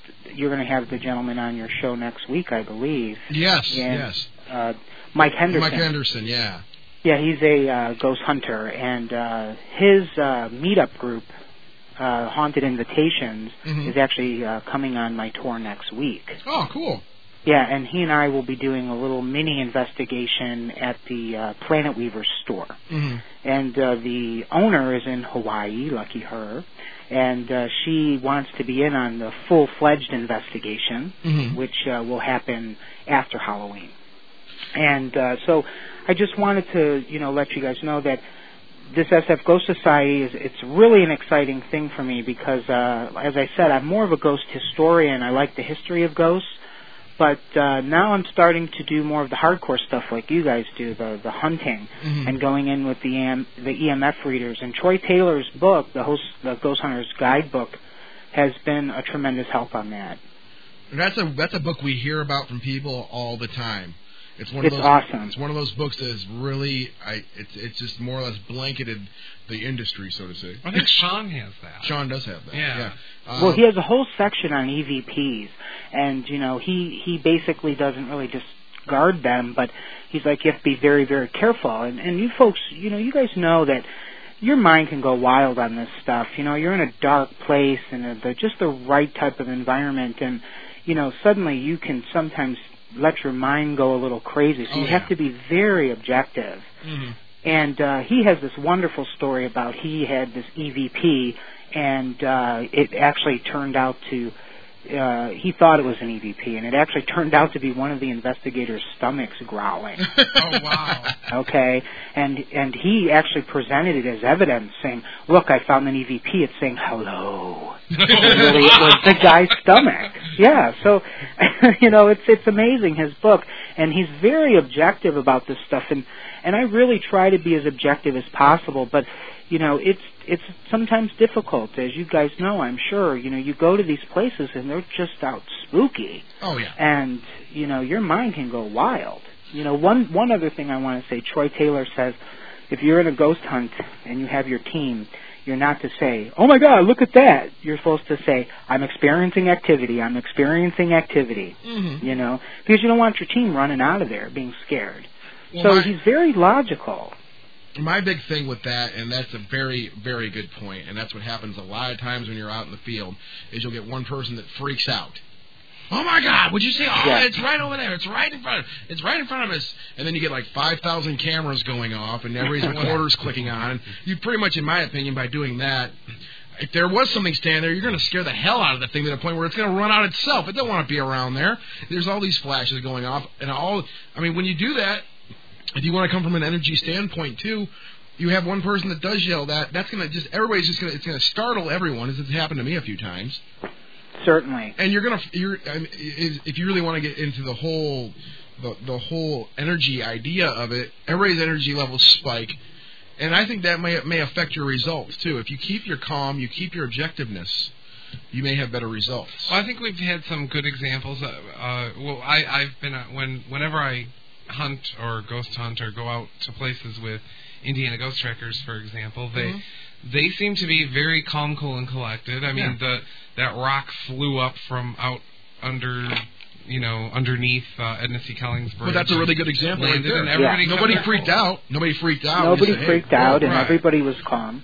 you're going to have the gentleman on your show next week, I believe. Yes, and, yes. Uh, Mike Henderson. Mike Henderson, yeah. Yeah, he's a uh, ghost hunter, and uh, his uh, meetup group, uh, Haunted Invitations, mm-hmm. is actually uh, coming on my tour next week. Oh, cool. Yeah, and he and I will be doing a little mini investigation at the uh, Planet Weaver store. Mm-hmm. And uh, the owner is in Hawaii, lucky her, and uh, she wants to be in on the full-fledged investigation, mm-hmm. which uh, will happen after Halloween. And uh, so I just wanted to, you know, let you guys know that this S F Ghost Society is it's really an exciting thing for me because, uh, as I said, I'm more of a ghost historian. I like the history of ghosts. But uh, now I'm starting to do more of the hardcore stuff like you guys do, the the hunting, mm-hmm. and going in with the E M, the E M F readers. And Troy Taylor's book, the, host, the Ghost Hunter's Guidebook, has been a tremendous help on that. That's a that's a book we hear about from people all the time. It's one of it's those. awesome. It's one of those books that is really, I. It's it's just more or less blanketed the industry, so to say. I think Sean has that. Sean does have that. Yeah. yeah. Uh, well, he has a whole section on E V Ps, and you know he he basically doesn't really discard them, but he's like you have to be very very careful. And and you folks, you know, you guys know that your mind can go wild on this stuff. You know, you're in a dark place and a, the, just the right type of environment, and you know, suddenly you can sometimes let your mind go a little crazy. So oh, you yeah. have to be very objective. Mm-hmm. And uh, he has this wonderful story about he had this E V P, and uh, it actually turned out to, uh, he thought it was an E V P, and it actually turned out to be one of the investigators' stomachs growling. Oh, wow. Okay, and and he actually presented it as evidence, saying, look, I found an E V P, it's saying hello. Really, it was the guy's stomach. Yeah, so, you know, it's it's amazing, his book, and he's very objective about this stuff, and, and I really try to be as objective as possible, but, you know, it's it's sometimes difficult, as you guys know, I'm sure. You know, you go to these places, and they're just out spooky. Oh, yeah. And, you know, your mind can go wild. You know, one one other thing I want to say, Troy Taylor says, if you're in a ghost hunt and you have your team, you're not to say, oh, my God, look at that. You're supposed to say, I'm experiencing activity, I'm experiencing activity, mm-hmm. you know, because you don't want your team running out of there being scared. Well, so my, he's very logical. My big thing with that, and that's a very, very good point, and that's what happens a lot of times when you're out in the field, is you'll get one person that freaks out. Oh, my God, would you say, oh, yeah. it's right over there, it's right in front of it's right in front of us. And then you get like five thousand cameras going off and everybody's recorders clicking on. And you pretty much, in my opinion, by doing that, if there was something standing there, you're going to scare the hell out of the thing to the point where it's going to run out itself. It don't want to be around there. There's all these flashes going off. And all, I mean, when you do that, if you want to come from an energy standpoint, too, you have one person that does yell that, that's going to just, everybody's just going to, it's going to startle everyone, as it's happened to me a few times. Certainly. And you're gonna, you're, I mean, if you really want to get into the whole, the the whole energy idea of it, everybody's energy levels spike, and I think that may may affect your results too. If you keep your calm, you keep your objectiveness, you may have better results. Well, I think we've had some good examples. Uh, uh, well, I I've been uh, when whenever I hunt or ghost hunt or go out to places with Indiana Ghost Trackers, for example, they. Mm-hmm. They seem to be very calm, cool, and collected. I mean, yeah. the that rock flew up from out under, you know, underneath uh, Edna C. Kelling's bridge. Well, that's a really good example right there. And everybody yeah. Nobody freaked cool. out. Nobody freaked out. Nobody said, freaked hey, out, oh, and right. everybody was calm.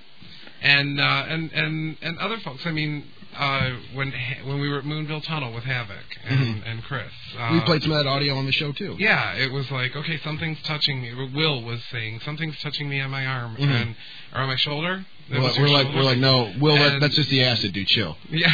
And uh, and and and other folks. I mean, uh, when when we were at Moonville Tunnel with Havoc and, mm-hmm. and Chris, uh, we played some of that audio on the show too. Yeah, it was like, okay, something's touching me. Will was saying something's touching me on my arm mm-hmm. and or on my shoulder. Well, we're like, we're like, no, Will, that, that's just the acid, dude. Chill. Yeah.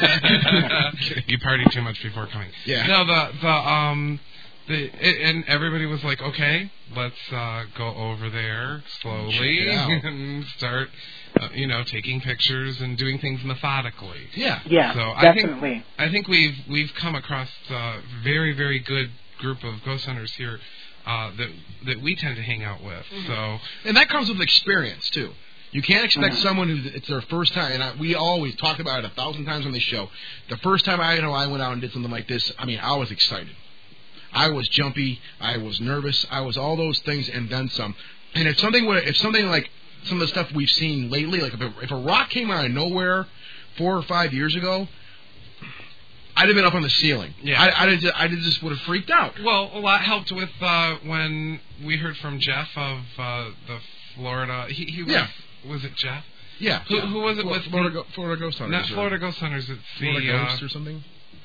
You partied too much before coming. Yeah. No, the the um the it, and everybody was like, okay, let's uh, go over there slowly and start, uh, you know, taking pictures and doing things methodically. Yeah. Yeah. So definitely. I think I think we've we've come across a very very good group of ghost hunters here uh, that that we tend to hang out with. Mm-hmm. So and that comes with experience too. You can't expect mm-hmm. someone who it's their first time, and I, we always talked about it a thousand times on this show. The first time I you know I went out and did something like this, I mean, I was excited. I was jumpy. I was nervous. I was all those things and then some. And if something would, if something like some of the stuff we've seen lately, like if a, if a rock came out of nowhere four or five years ago, I'd have been up on the ceiling. Yeah. I, I'd, have just, I'd have just would have freaked out. Well, a lot helped with uh, when we heard from Jeff of uh, the Florida. He, he was, yeah. Was it Jeff? Yeah. Who, who was it Florida, with? Florida, Go, Florida Ghost Hunters. Not Florida Ghost Hunters. It's Florida the, Ghost uh, or something.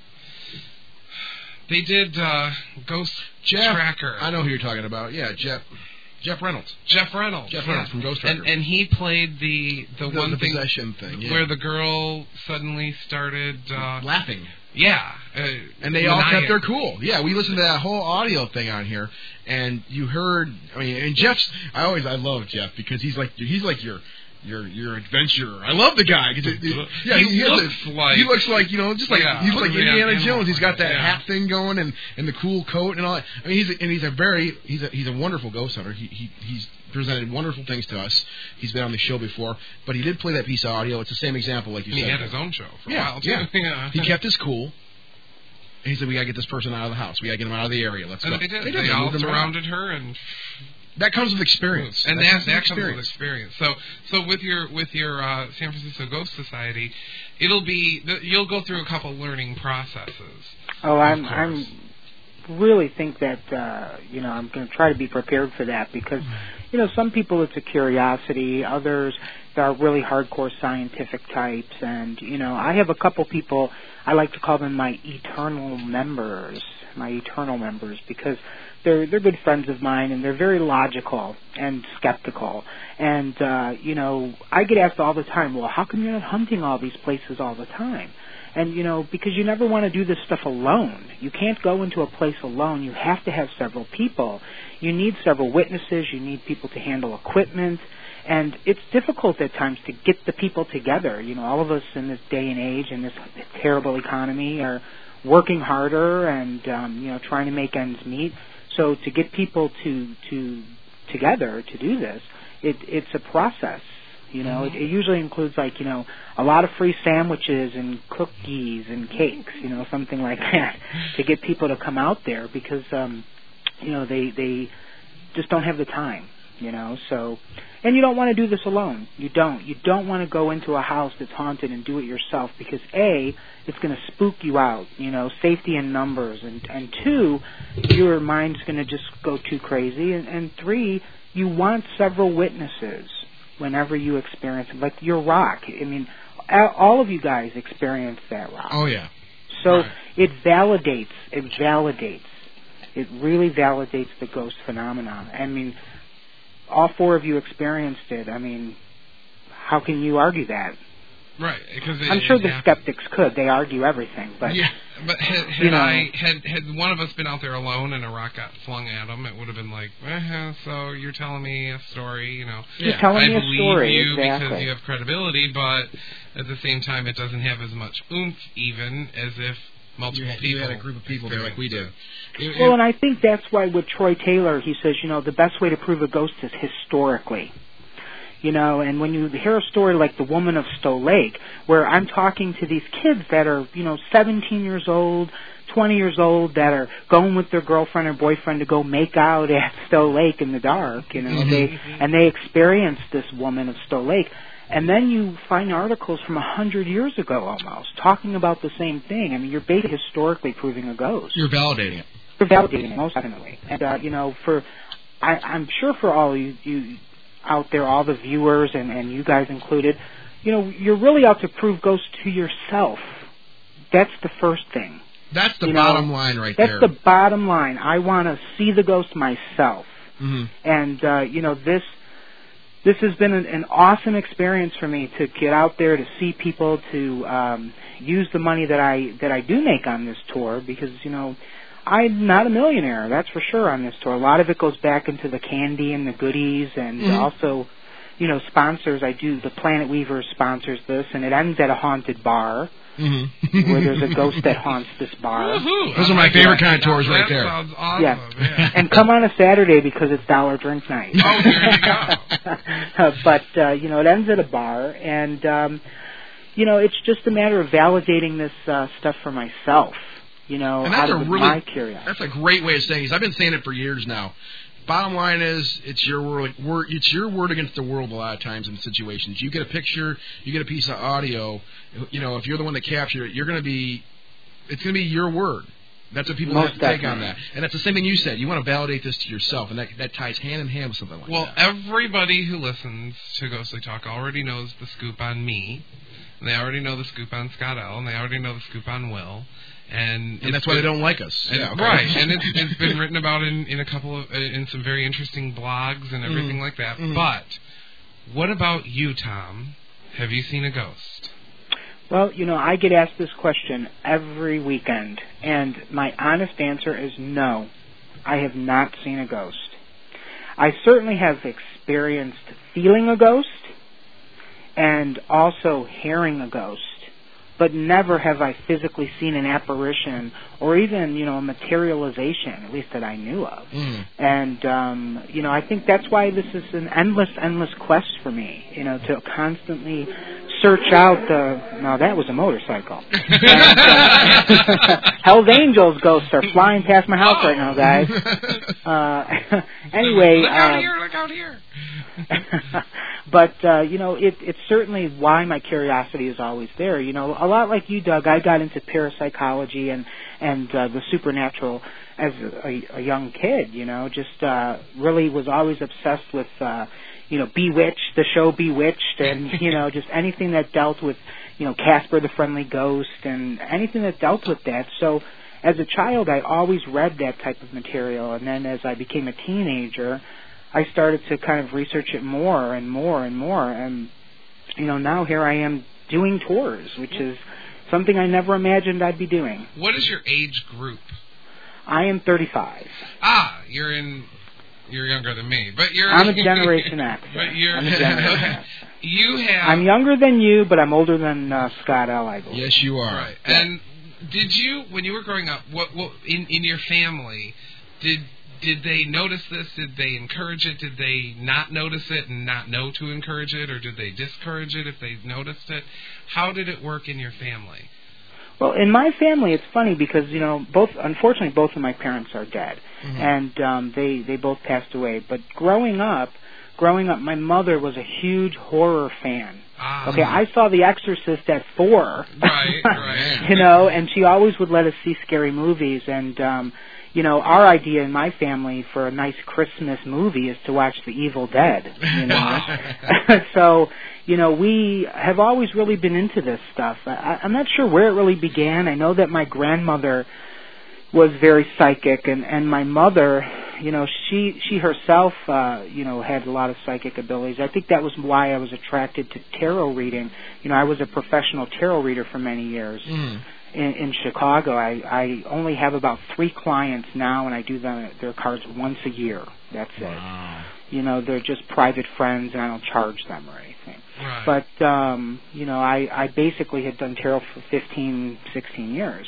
They did uh, Ghost Jeff, Tracker. I know who you're talking about. Yeah, Jeff. Jeff Reynolds. Jeff Reynolds. Jeff yeah. Reynolds from Ghost Tracker. And, and he played the the, the one the thing possession thing, yeah. where the girl suddenly started uh, laughing. Yeah. Uh, and they all kept their cool. Yeah, we listened to that whole audio thing on here, and you heard. I mean, and Jeff's. I always I love Jeff because he's like he's like your. Your your adventurer. I love the guy. It, it, yeah, he, he, he looks a, like he looks like you know just like yeah, he's like Indiana Jones. He's got that yeah. hat thing going and, and the cool coat and all that. I mean he's a, and he's a very he's a he's a wonderful ghost hunter. He he he's presented wonderful things to us. He's been on the show before, but he did play that piece of audio. It's the same example like you and said. He had his own show for yeah, a while too. Yeah. yeah. He kept his cool. And he said we gotta get this person out of the house. We gotta get him out of the area. Let's and go. They did. They, they, did. they all moved surrounded her and. That comes with experience, and that, that, comes, that with comes with experience. So, so with your with your uh, San Francisco Ghost Society, it'll be you'll go through a couple learning processes. Oh, I'm I'm really think that uh, you know I'm going to try to be prepared for that because you know some people it's a curiosity, others are really hardcore scientific types, and you know I have a couple people I like to call them my eternal members, my eternal members because. They're they're good friends of mine, and they're very logical and skeptical. And uh, you know, I get asked all the time, "Well, how come you're not hunting all these places all the time?" And you know, because you never want to do this stuff alone. You can't go into a place alone. You have to have several people. You need several witnesses. You need people to handle equipment. And it's difficult at times to get the people together. You know, all of us in this day and age, in this terrible economy, are working harder and um, you know trying to make ends meet. So to get people to to together to do this, it, it's a process. You know, mm-hmm. it, it usually includes like you know a lot of free sandwiches and cookies and cakes. You know, something like that to get people to come out there because um, you know they they just don't have the time. You know, so and you don't want to do this alone. You don't. You don't want to go into a house that's haunted and do it yourself because A, it's going to spook you out. You know, safety in numbers, and and two, your mind's going to just go too crazy, and, and three, you want several witnesses whenever you experience it. Like your rock. I mean, all of you guys experience that rock. Oh yeah. So right. it validates. It validates. It really validates the ghost phenomenon. I mean. All four of you experienced it. I mean, how can you argue that? Right, because I'm sure the skeptics could. They argue everything, but yeah. But had, had you know, I had had one of us been out there alone and a rock got flung at them, it would have been like, uh-huh, so you're telling me a story, you know? You're telling I me a believe story, you exactly. because you have credibility, but at the same time, it doesn't have as much oomph, even as if multiple you had, people. You had a group of people there like we did. It, well, it, and I think that's why with Troy Taylor, he says, you know, the best way to prove a ghost is historically. You know, and when you hear a story like The Woman of Stowe Lake, where I'm talking to these kids that are, you know, seventeen years old, twenty years old, that are going with their girlfriend or boyfriend to go make out at Stowe Lake in the dark, you know, Mm-hmm. they and they experience this Woman of Stowe Lake. And then you find articles from a hundred years ago almost talking about the same thing. I mean, you're basically historically proving a ghost. You're validating it. You're validating it, most definitely. And, uh, you know, for I, I'm sure for all you, you out there, all the viewers and, and you guys included, you know, you're really out to prove ghosts to yourself. That's the first thing. That's the you bottom know, line right that's there. That's the bottom line. I want to see the ghost myself. Mm-hmm. And, uh, you know, this... This has been an, an awesome experience for me to get out there to see people, to um, use the money that I that I do make on this tour because you know I'm not a millionaire, that's for sure on this tour. A lot of it goes back into the candy and the goodies, and mm-hmm. also you know sponsors. I do the Planet Weaver sponsors this, and it ends at a haunted bar. Mm-hmm. Where there's a ghost that haunts this bar. Woo-hoo. Those are my favorite kind of tours right there. That sounds awesome. Yeah. yeah. And come on a Saturday because it's dollar drink night. Oh, there you go. uh, but, uh, you know, it ends at a bar, and, um, you know, it's just a matter of validating this uh, stuff for myself, you know, and out that's of a really, my curiosity. That's a great way of saying it. I've been saying it for years now. Bottom line is, it's your word, word. It's your word against the world a lot of times in situations. You get a picture, you get a piece of audio. You know, if you're the one that captured it, you're going to be it's going to be your word. That's what people Most have to take definitely. on that. And that's the same thing you said. You want to validate this to yourself, and that that ties hand in hand with something like Well, that. everybody who listens to Ghostly Talk already knows the scoop on me. And they already know the scoop on Scott L. And they already know the scoop on Will. And, And that's why they don't like us. And, Yeah, okay. Right, and it's, it's been written about in, in a couple of, uh, in some very interesting blogs and everything Mhm. like that. Mhm. But, what about you, Tom? Have you seen a ghost? Well, you know, I get asked this question every weekend, and my honest answer is no. I have not seen a ghost. I certainly have experienced feeling a ghost and also hearing a ghost, but never have I physically seen an apparition or even, you know, a materialization, at least that I knew of. Mm. And, um, you know, I think that's why this is an endless, endless quest for me, you know, to constantly search out the... No, that was a motorcycle. And, uh, Hell's Angels ghosts are flying past my house right now, guys. Uh, anyway... Look out uh, here, look out here! But, uh, you know, it, it's certainly why my curiosity is always there. You know, a lot like you, Doug, I got into parapsychology and, and uh, the supernatural as a, a young kid, you know, just uh, really was always obsessed with, uh, you know, Bewitched, the show Bewitched, and, you know, just anything that dealt with, you know, Casper the Friendly Ghost and anything that dealt with that. So as a child, I always read that type of material, and then as I became a teenager, I started to kind of research it more and more and more, and, you know, now here I am doing tours, which is something I never imagined I'd be doing. What is your age group? I am thirty-five. Ah, you're in... You're younger than me, but you're... I'm a Generation X. But you're... I'm a Generation X. You have... I'm younger than you, but I'm older than uh, Scott L., I believe. Yes, you are. Right. And did you, when you were growing up, what, what in, in your family, did... Did they notice this? Did they encourage it? Did they not notice it and not know to encourage it? Or did they discourage it if they noticed it? How did it work in your family? Well, in my family, it's funny because, you know, both, unfortunately, both of my parents are dead. Mhm. And um, they, they both passed away. But growing up, growing up, my mother was a huge horror fan. Ah. Okay, I saw The Exorcist at four. Right, right. You know, and she always would let us see scary movies. And, um, you know, our idea in my family for a nice Christmas movie is to watch The Evil Dead, you know. So, you know, we have always really been into this stuff. I, I'm not sure where it really began. I know that my grandmother was very psychic, and, and my mother, you know, she she herself, uh, you know, had a lot of psychic abilities. I think that was why I was attracted to tarot reading. You know, I was a professional tarot reader for many years. Mm. In, in Chicago, I, I only have about three clients now, and I do them, their cards once a year. That's Wow. it. You know, they're just private friends, and I don't charge them or anything. Right. But, um, you know, I, I basically had done tarot for fifteen, sixteen years.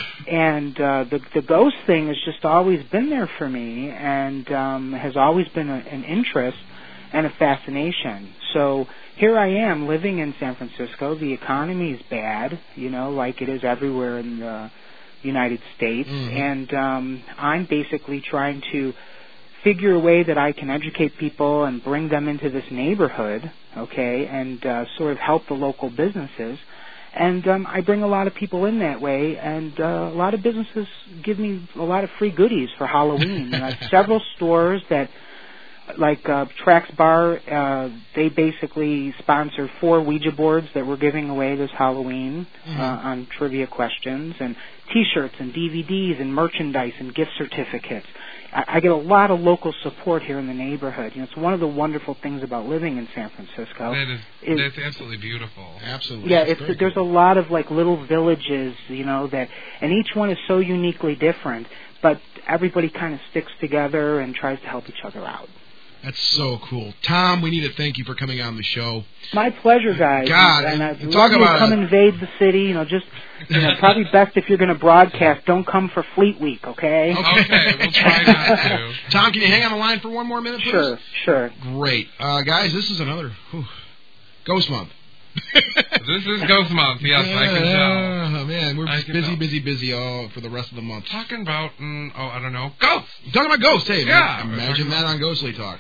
And uh, the, the ghost thing has just always been there for me and um, has always been a, an interest and a fascination. So here I am living in San Francisco. The economy is bad, you know, like it is everywhere in the United States. Mm-hmm. And um, I'm basically trying to figure a way that I can educate people and bring them into this neighborhood, okay, and uh, sort of help the local businesses. And um, I bring a lot of people in that way, and uh, a lot of businesses give me a lot of free goodies for Halloween. I have several stores that, like uh, Trax Bar, uh, they basically sponsored four Ouija boards that we're giving away this Halloween Mm-hmm. uh, on trivia questions, and T-shirts and D V Ds and merchandise and gift certificates. I, I get a lot of local support here in the neighborhood. You know, it's one of the wonderful things about living in San Francisco. That is, is that's absolutely beautiful. Absolutely. Yeah, That's it's very there's cool. a lot of like little villages, you know, that, and each one is so uniquely different, but everybody kind of sticks together and tries to help each other out. That's so cool. Tom, we need to thank you for coming on the show. My pleasure, guys. God, and, and and I'd talk love you to about come a- invade the city. You know, just you know, probably best if you're going to broadcast. Don't come for Fleet Week, okay? Okay, we'll try not to. Tom, can you hang on the line for one more minute, please? Sure, sure. Great. Uh, guys, this is another whew, Ghost Month. This is Ghost Month, yes, I can tell. Oh, man, we're I just can busy, tell. busy, busy all for the rest of the month. Talking about, mm, oh, I don't know, ghosts! Talking about ghosts, hey, Yeah, man. we're Imagine talking that on Ghostly Talk.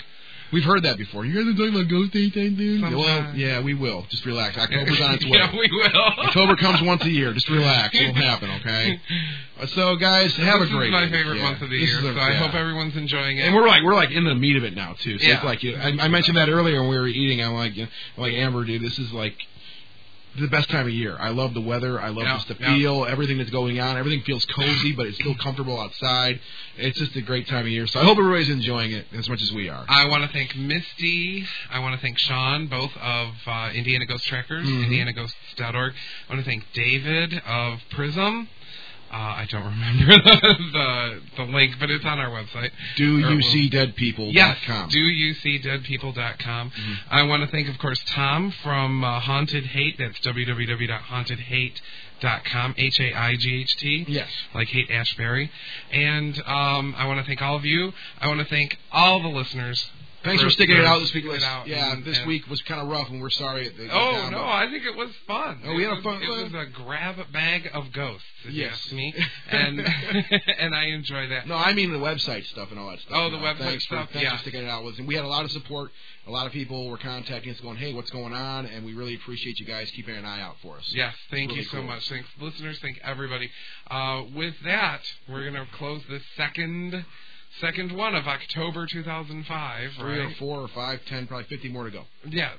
We've heard that before. You guys are talking about ghost anytime soon? Sometimes. Well, yeah, we will. Just relax. October's on its way. Yeah, we will. October comes once a year. Just relax. It'll happen, okay? So, guys, have this a great This is my week. favorite yeah. month of the This year, is a, so I yeah. hope everyone's enjoying it. And we're like we're like in the meat of it now too. So yeah. it's like you know, I, I mentioned that earlier when we were eating. I'm like, you know, I'm like Amber, dude, this is like the best time of year. I love the weather. I love Yeah, just the yeah. feel, everything that's going on. Everything feels cozy, but it's still comfortable outside. It's just a great time of year. So I hope everybody's enjoying it as much as we are. I want to thank Misty. I want to thank Sean, both of uh, Indiana Ghost Trackers, Mhm. indiana ghosts dot org. I want to thank David of Prism. Uh, I don't remember the, the the link, but it's on our website. Do Or, you see dead people dot com. Yes, do you see dead people dot com. Mm-hmm. I want to thank, of course, Tom from uh, Haunted Hate. That's w w w dot haunted hate dot com, H A I G H T. Yes. Like Hate Ashbury. And um, I want to thank all of you. I want to thank all the listeners. Thanks for sticking it out this week. sticking it out yeah, and- this and- week was kind of rough, and we're sorry. It, it Oh, down, no, but- I think it was fun. Oh, we it had a was, fun- It was a grab bag of ghosts, if you Yes. ask me. And and I enjoy that. No, I mean the website stuff and all that stuff. Oh, the No, website thanks stuff, For, thanks yeah. for sticking it out with us. And we had a lot of support. A lot of people were contacting us going, hey, what's going on? And we really appreciate you guys keeping an eye out for us. Yes, thank Really you so cool. much. Thanks, listeners. Thank everybody. Uh, with that, we're going to close the second second one of October two thousand five, Three right? or four or five, ten, probably fifty more to go. Yeah.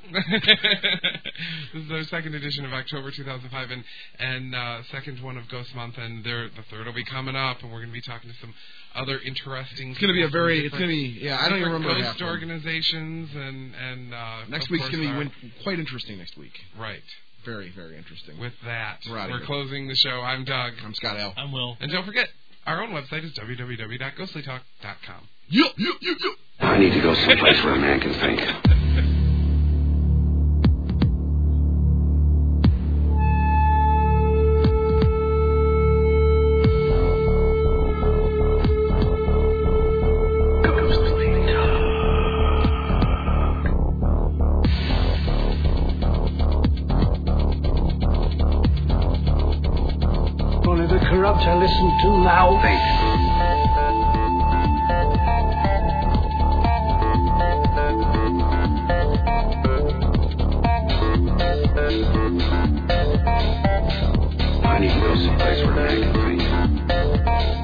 This is our second edition of October two thousand five, and and uh, second one of Ghost Month, and there, the third will be coming up, and we're going to be talking to some other interesting. It's going to be a people from very, it's different- going to be, yeah, I don't even different remember ghost half of them. organizations, and and uh, Next of week's course going to be our- win- quite interesting next week. right. Very, very interesting. With that, We're outta we're here. closing the show. I'm Doug. I'm Scott L. I'm Will. And don't forget, our own website is w w w dot ghostly talk dot com. Yup, yup, yup, yup. I need to go someplace where a man can think. Only the corrupt I listen to now. I need to go someplace where a man can think.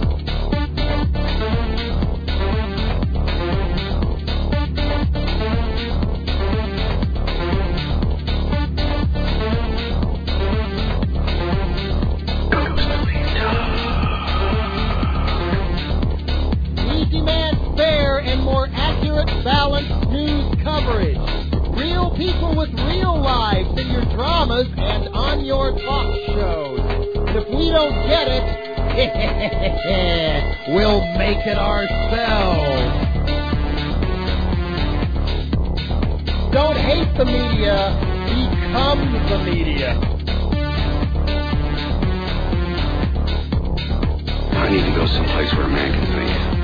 We demand fair and more accurate, balanced news coverage. Real people with real lives in your dramas and on your talk shows. And if we don't get it, we'll make it ourselves. Don't hate the media, become the media. I need to go someplace where a man can think.